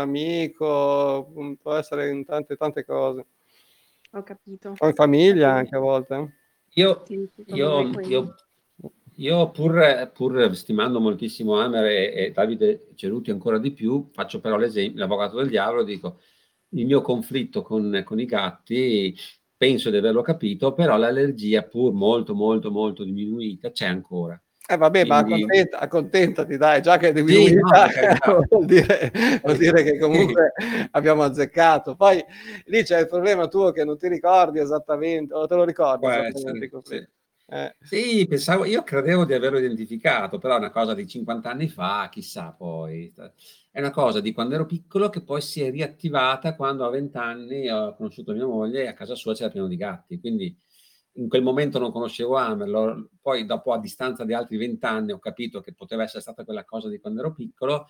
amico, può essere in tante tante cose. Ho capito. O in Va famiglia bene. anche a volte. Io, Sì, secondo me io, quello. io, io pur stimando moltissimo Amer e Davide Ceruti ancora di più, faccio però l'esempio, l'avvocato del diavolo, dico, il mio conflitto con i gatti, penso di averlo capito, però l'allergia, pur molto, molto, molto diminuita, c'è ancora. Vabbè, ma Quindi, accontentati, dai, già che è sì, no, diminuita, per carità. vuol dire che comunque abbiamo azzeccato. Poi lì c'è il problema tuo che non ti ricordi esattamente, o te lo ricordi Può esattamente il essere, sì. conflitto? Eh. Sì, pensavo, io credevo di averlo identificato, però è una cosa di 50 anni fa, chissà poi. È una cosa di quando ero piccolo che poi si è riattivata quando a 20 anni ho conosciuto mia moglie e a casa sua c'era pieno di gatti. Quindi in quel momento non conoscevo Amerlo, poi dopo a distanza di altri 20 anni ho capito che poteva essere stata quella cosa di quando ero piccolo.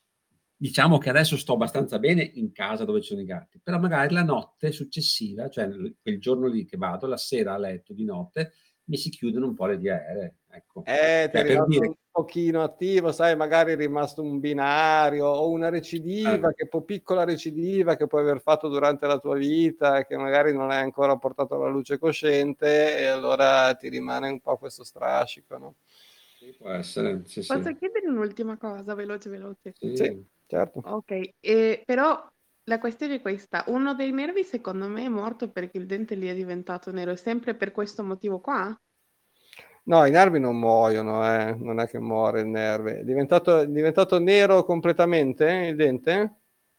Diciamo che adesso sto abbastanza bene in casa dove ci sono i gatti, però magari la notte successiva, cioè quel giorno lì che vado, la sera a letto di notte, mi si chiudono un po' le vie aeree, ecco. Ti è Cioè, per rimasto un dire, pochino attivo, sai, magari è rimasto un binario o una recidiva, piccola recidiva che puoi aver fatto durante la tua vita e che magari non hai ancora portato alla luce cosciente e allora ti rimane un po' questo strascico, no? sì, può essere, sì, Posso sì. chiedere un'ultima cosa, veloce, veloce? Sì, Sì. certo. Ok, però la questione è questa. Uno dei nervi secondo me è morto perché il dente lì è diventato nero. È sempre per questo motivo qua? No, i nervi non muoiono, non è che muore il nervo. È diventato nero completamente il dente?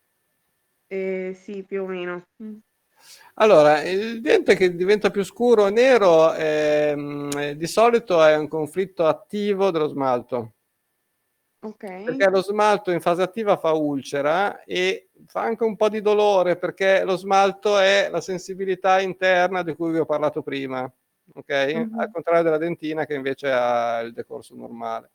Sì, più o meno. Allora, il dente che diventa più scuro o nero di solito è un conflitto attivo dello smalto, Ok. perché lo smalto in fase attiva fa ulcera e fa anche un po' di dolore perché lo smalto è la sensibilità interna di cui vi ho parlato prima, ok? Al Mhm. contrario della dentina che invece ha il decorso normale.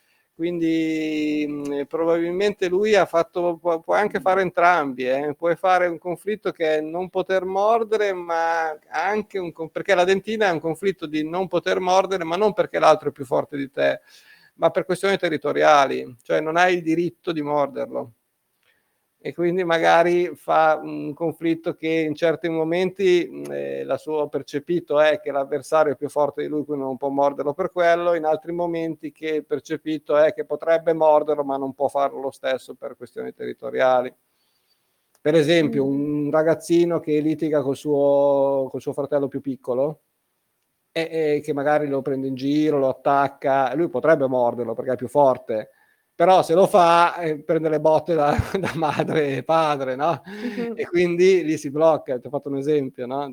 Quindi probabilmente lui ha fatto, può anche fare entrambi, puoi fare un conflitto che è non poter mordere, ma anche perché la dentina è un conflitto di non poter mordere, ma non perché l'altro è più forte di te, ma per questioni territoriali, cioè non hai il diritto di morderlo. E quindi magari fa un conflitto che in certi momenti la suo percepito è che l'avversario è più forte di lui, quindi non può morderlo per quello, in altri momenti che il percepito è che potrebbe morderlo, ma non può farlo lo stesso per questioni territoriali. Per esempio, un ragazzino che litiga col suo fratello più piccolo e che magari lo prende in giro, lo attacca, lui potrebbe morderlo perché è più forte, però se lo fa prende le botte da madre e padre, no? Mhm. E quindi lì si blocca. Ti ho fatto un esempio, no?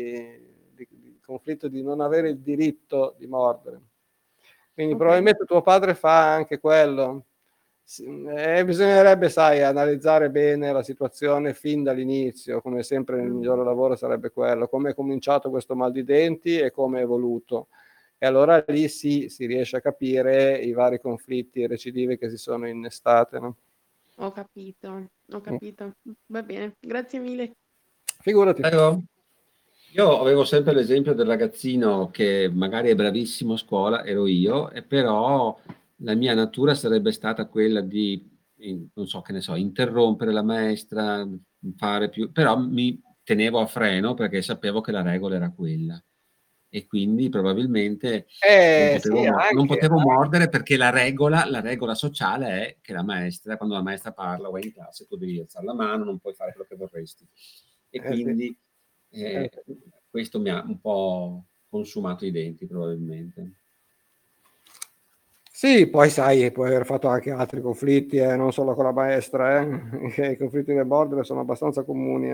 Di conflitto di non avere il diritto di mordere. Quindi Ok. probabilmente tuo padre fa anche quello. Bisognerebbe, sai, analizzare bene la situazione fin dall'inizio, come sempre il migliore lavoro sarebbe quello, come è cominciato questo mal di denti e come è evoluto. E allora lì sì, si riesce a capire i vari conflitti e recidivi che si sono innestate, no? Ho capito, ho capito. Va bene, grazie mille. Figurati. Io avevo sempre l'esempio del ragazzino che magari è bravissimo a scuola, ero io, e però la mia natura sarebbe stata quella di, non so che ne so, interrompere la maestra, fare più, però mi tenevo a freno perché sapevo che la regola era quella. E quindi probabilmente Sì, non anche. potevo mordere perché la regola sociale è che la maestra, quando la maestra parla o è in classe, tu devi alzare la mano, non puoi fare quello che vorresti. E Sì, quindi sì. questo mi ha un po' consumato i denti, probabilmente. Sì, poi sai, puoi aver fatto anche altri conflitti, non solo con la maestra, che i conflitti nel border sono abbastanza comuni.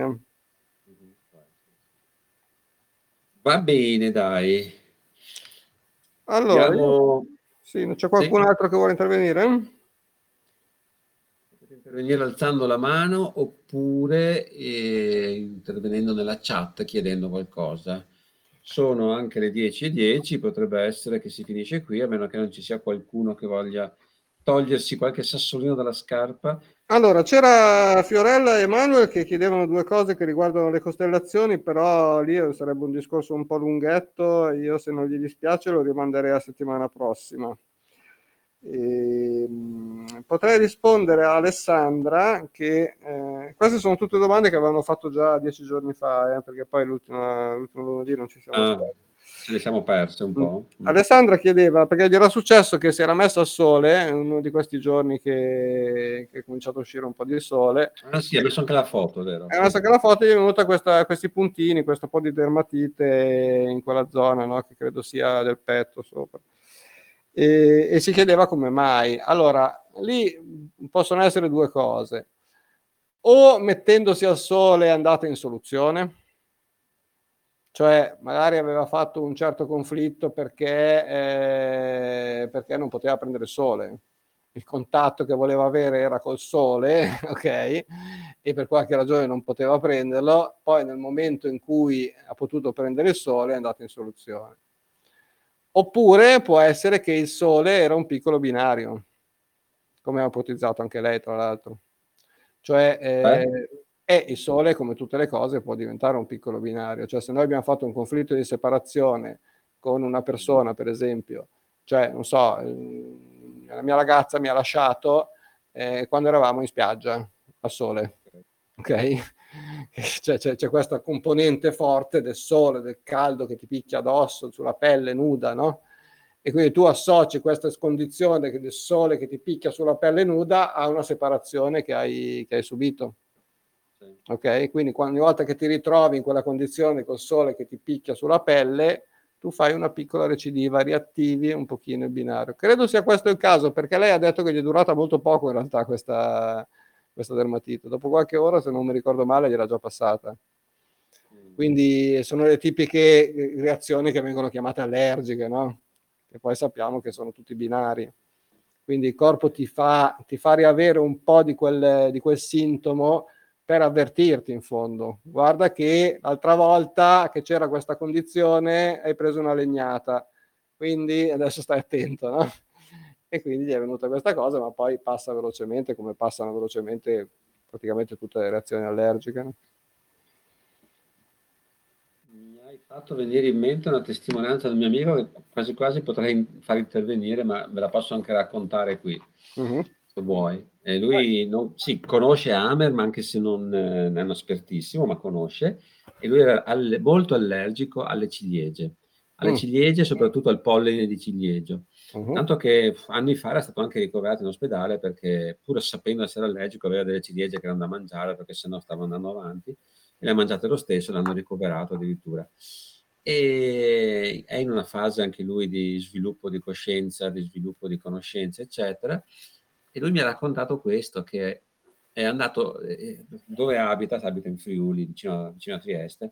Va bene, dai. Allora, Diamo... sì, non c'è Sì? qualcun altro che vuole intervenire? Potete intervenire alzando la mano oppure intervenendo nella chat chiedendo qualcosa. Sono anche le 10:10, potrebbe essere che si finisce qui, a meno che non ci sia qualcuno che voglia togliersi qualche sassolino dalla scarpa. Allora, c'era Fiorella e Emanuele che chiedevano due cose che riguardano le costellazioni, però lì sarebbe un discorso un po' lunghetto, io se non gli dispiace lo rimanderei a settimana prossima. Potrei rispondere a Alessandra che queste sono tutte domande che avevano fatto già 10 giorni fa, perché poi l'ultimo lunedì non ci siamo stati. Ce le siamo perse un po'. Alessandra chiedeva, perché gli era successo che si era messo al sole, uno di questi giorni che è cominciato a uscire un po' di sole. Ah sì, ha messo anche la foto, vero? È messo anche la foto, gli è venuta questi puntini, questo po' di dermatite in quella zona, no? Che credo sia del petto sopra. E si chiedeva come mai. Allora, lì possono essere due cose. O mettendosi al sole è andata in soluzione, cioè magari aveva fatto un certo conflitto perché non poteva prendere il sole, il contatto che voleva avere era col sole, ok, e per qualche ragione non poteva prenderlo, poi nel momento in cui ha potuto prendere il sole è andato in soluzione. Oppure può essere che il sole era un piccolo binario, come ha ipotizzato anche lei tra l'altro, cioè il sole, come tutte le cose, può diventare un piccolo binario. Cioè, se noi abbiamo fatto un conflitto di separazione con una persona, per esempio, cioè, non so, la mia ragazza mi ha lasciato quando eravamo in spiaggia al sole, ok? C'è questa componente forte del sole, del caldo che ti picchia addosso, sulla pelle nuda, no? E quindi tu associ questa condizione del sole che ti picchia sulla pelle nuda a una separazione che hai subito. Ok? Quindi ogni volta che ti ritrovi in quella condizione col sole che ti picchia sulla pelle, tu fai una piccola recidiva, riattivi un pochino il binario. Credo sia questo il caso, perché lei ha detto che gli è durata molto poco in realtà questa dermatite. Dopo qualche ora, se non mi ricordo male, gliela già passata. Quindi sono le tipiche reazioni che vengono chiamate allergiche, no? Che poi sappiamo che sono tutti binari. Quindi il corpo ti fa riavere un po' di quel sintomo per avvertirti in fondo. Guarda che l'altra volta che c'era questa condizione hai preso una legnata, quindi adesso stai attento, no? E quindi gli è venuta questa cosa, ma poi passa velocemente, come passano velocemente praticamente tutte le reazioni allergiche, no? Mi hai fatto venire in mente una testimonianza del mio amico che quasi quasi potrei far intervenire, ma ve la posso anche raccontare qui, se vuoi. E lui sì, conosce Amer, ma anche se non è uno espertissimo, ma conosce. E lui era molto allergico alle ciliegie, soprattutto al polline di ciliegio. Tanto che anni fa era stato anche ricoverato in ospedale perché, pur sapendo essere allergico, aveva delle ciliegie che erano da mangiare perché sennò stava andando avanti. E le ha mangiate lo stesso, l'hanno ricoverato addirittura. E è in una fase anche lui di sviluppo di coscienza, di sviluppo di conoscenza, eccetera. E lui mi ha raccontato questo, che è andato, dove abita in Friuli, vicino a Trieste,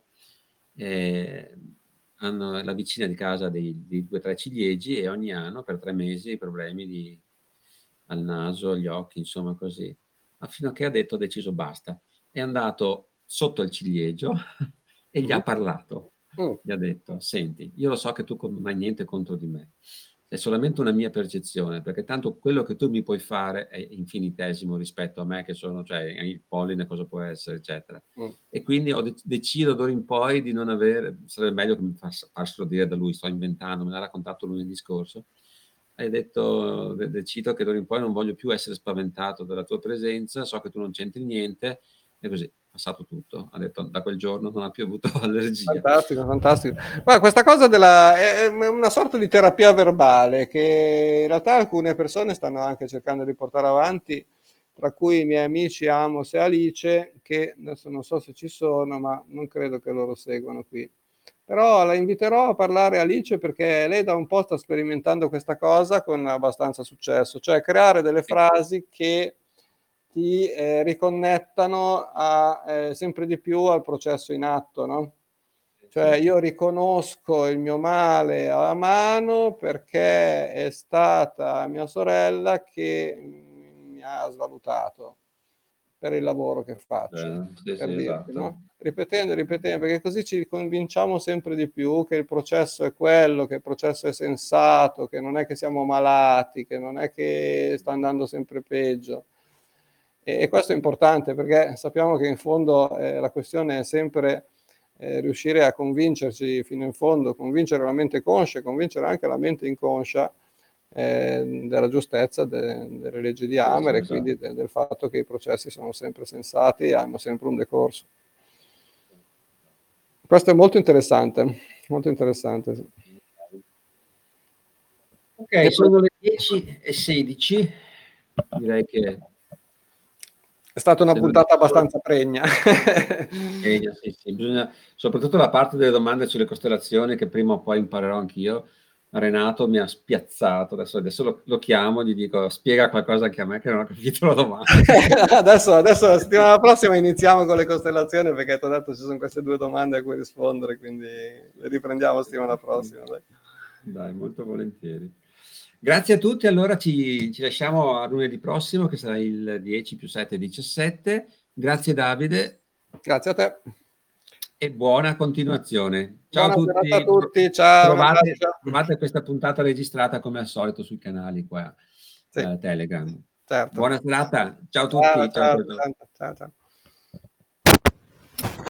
hanno la vicina di casa di 2 o 3 ciliegi e ogni anno per 3 mesi problemi al naso, agli occhi, insomma così. Ma fino a che ha deciso basta. È andato sotto il ciliegio e gli ha parlato. Gli ha detto: senti, io lo so che tu non hai niente contro di me, è solamente una mia percezione, perché tanto quello che tu mi puoi fare è infinitesimo rispetto a me, che sono, cioè, il polline cosa può essere, eccetera. E quindi ho deciso d'ora in poi di non avere, sarebbe meglio che mi fassero dire da lui, sto inventando, me l'ha raccontato lunedì scorso. Hai detto, decido che d'ora in poi non voglio più essere spaventato dalla tua presenza, so che tu non c'entri niente, e così, passato tutto. Ha detto, da quel giorno non ha più avuto allergia. Fantastico, fantastico. Guarda, questa cosa è una sorta di terapia verbale che in realtà alcune persone stanno anche cercando di portare avanti, tra cui i miei amici Amos e Alice, che adesso non so se ci sono, ma non credo che loro seguano qui. Però la inviterò a parlare Alice perché lei da un po' sta sperimentando questa cosa con abbastanza successo, cioè creare delle frasi che ti riconnettano sempre di più al processo in atto, no? Cioè io riconosco il mio male alla mano perché è stata mia sorella che mi ha svalutato. per il lavoro che faccio, sì, per sì, dirti, esatto. no? Ripetendo, perché così ci convinciamo sempre di più che il processo è quello, che il processo è sensato, che non è che siamo malati, che non è che sta andando sempre peggio. E questo è importante perché sappiamo che in fondo la questione è sempre riuscire a convincerci fino in fondo, convincere la mente conscia, convincere anche la mente inconscia della giustezza delle leggi di Hammer e quindi del fatto che i processi sono sempre sensati e hanno sempre un decorso. Questo è molto interessante, molto interessante. Sì. Ok, sono le 10:16, direi che è stata una puntata abbastanza pregna. Sì, sì. Bisogna, soprattutto la parte delle domande sulle costellazioni che prima o poi imparerò anch'io. Renato mi ha spiazzato, adesso lo chiamo, gli dico spiega qualcosa anche a me che non ho capito la domanda. adesso la settimana prossima iniziamo con le costellazioni perché ti ho detto ci sono queste 2 domande a cui rispondere, quindi le riprendiamo la settimana prossima. Dai, molto volentieri. Grazie a tutti, allora ci lasciamo a lunedì prossimo che sarà il 10 più 7, 17. Grazie Davide. Grazie a te. E buona continuazione. Ciao Buona a tutti. Ciao. Trovate questa puntata registrata come al solito sui canali qua, sì. Telegram. Certo. Buona serata. Ciao a tutti. Ciao.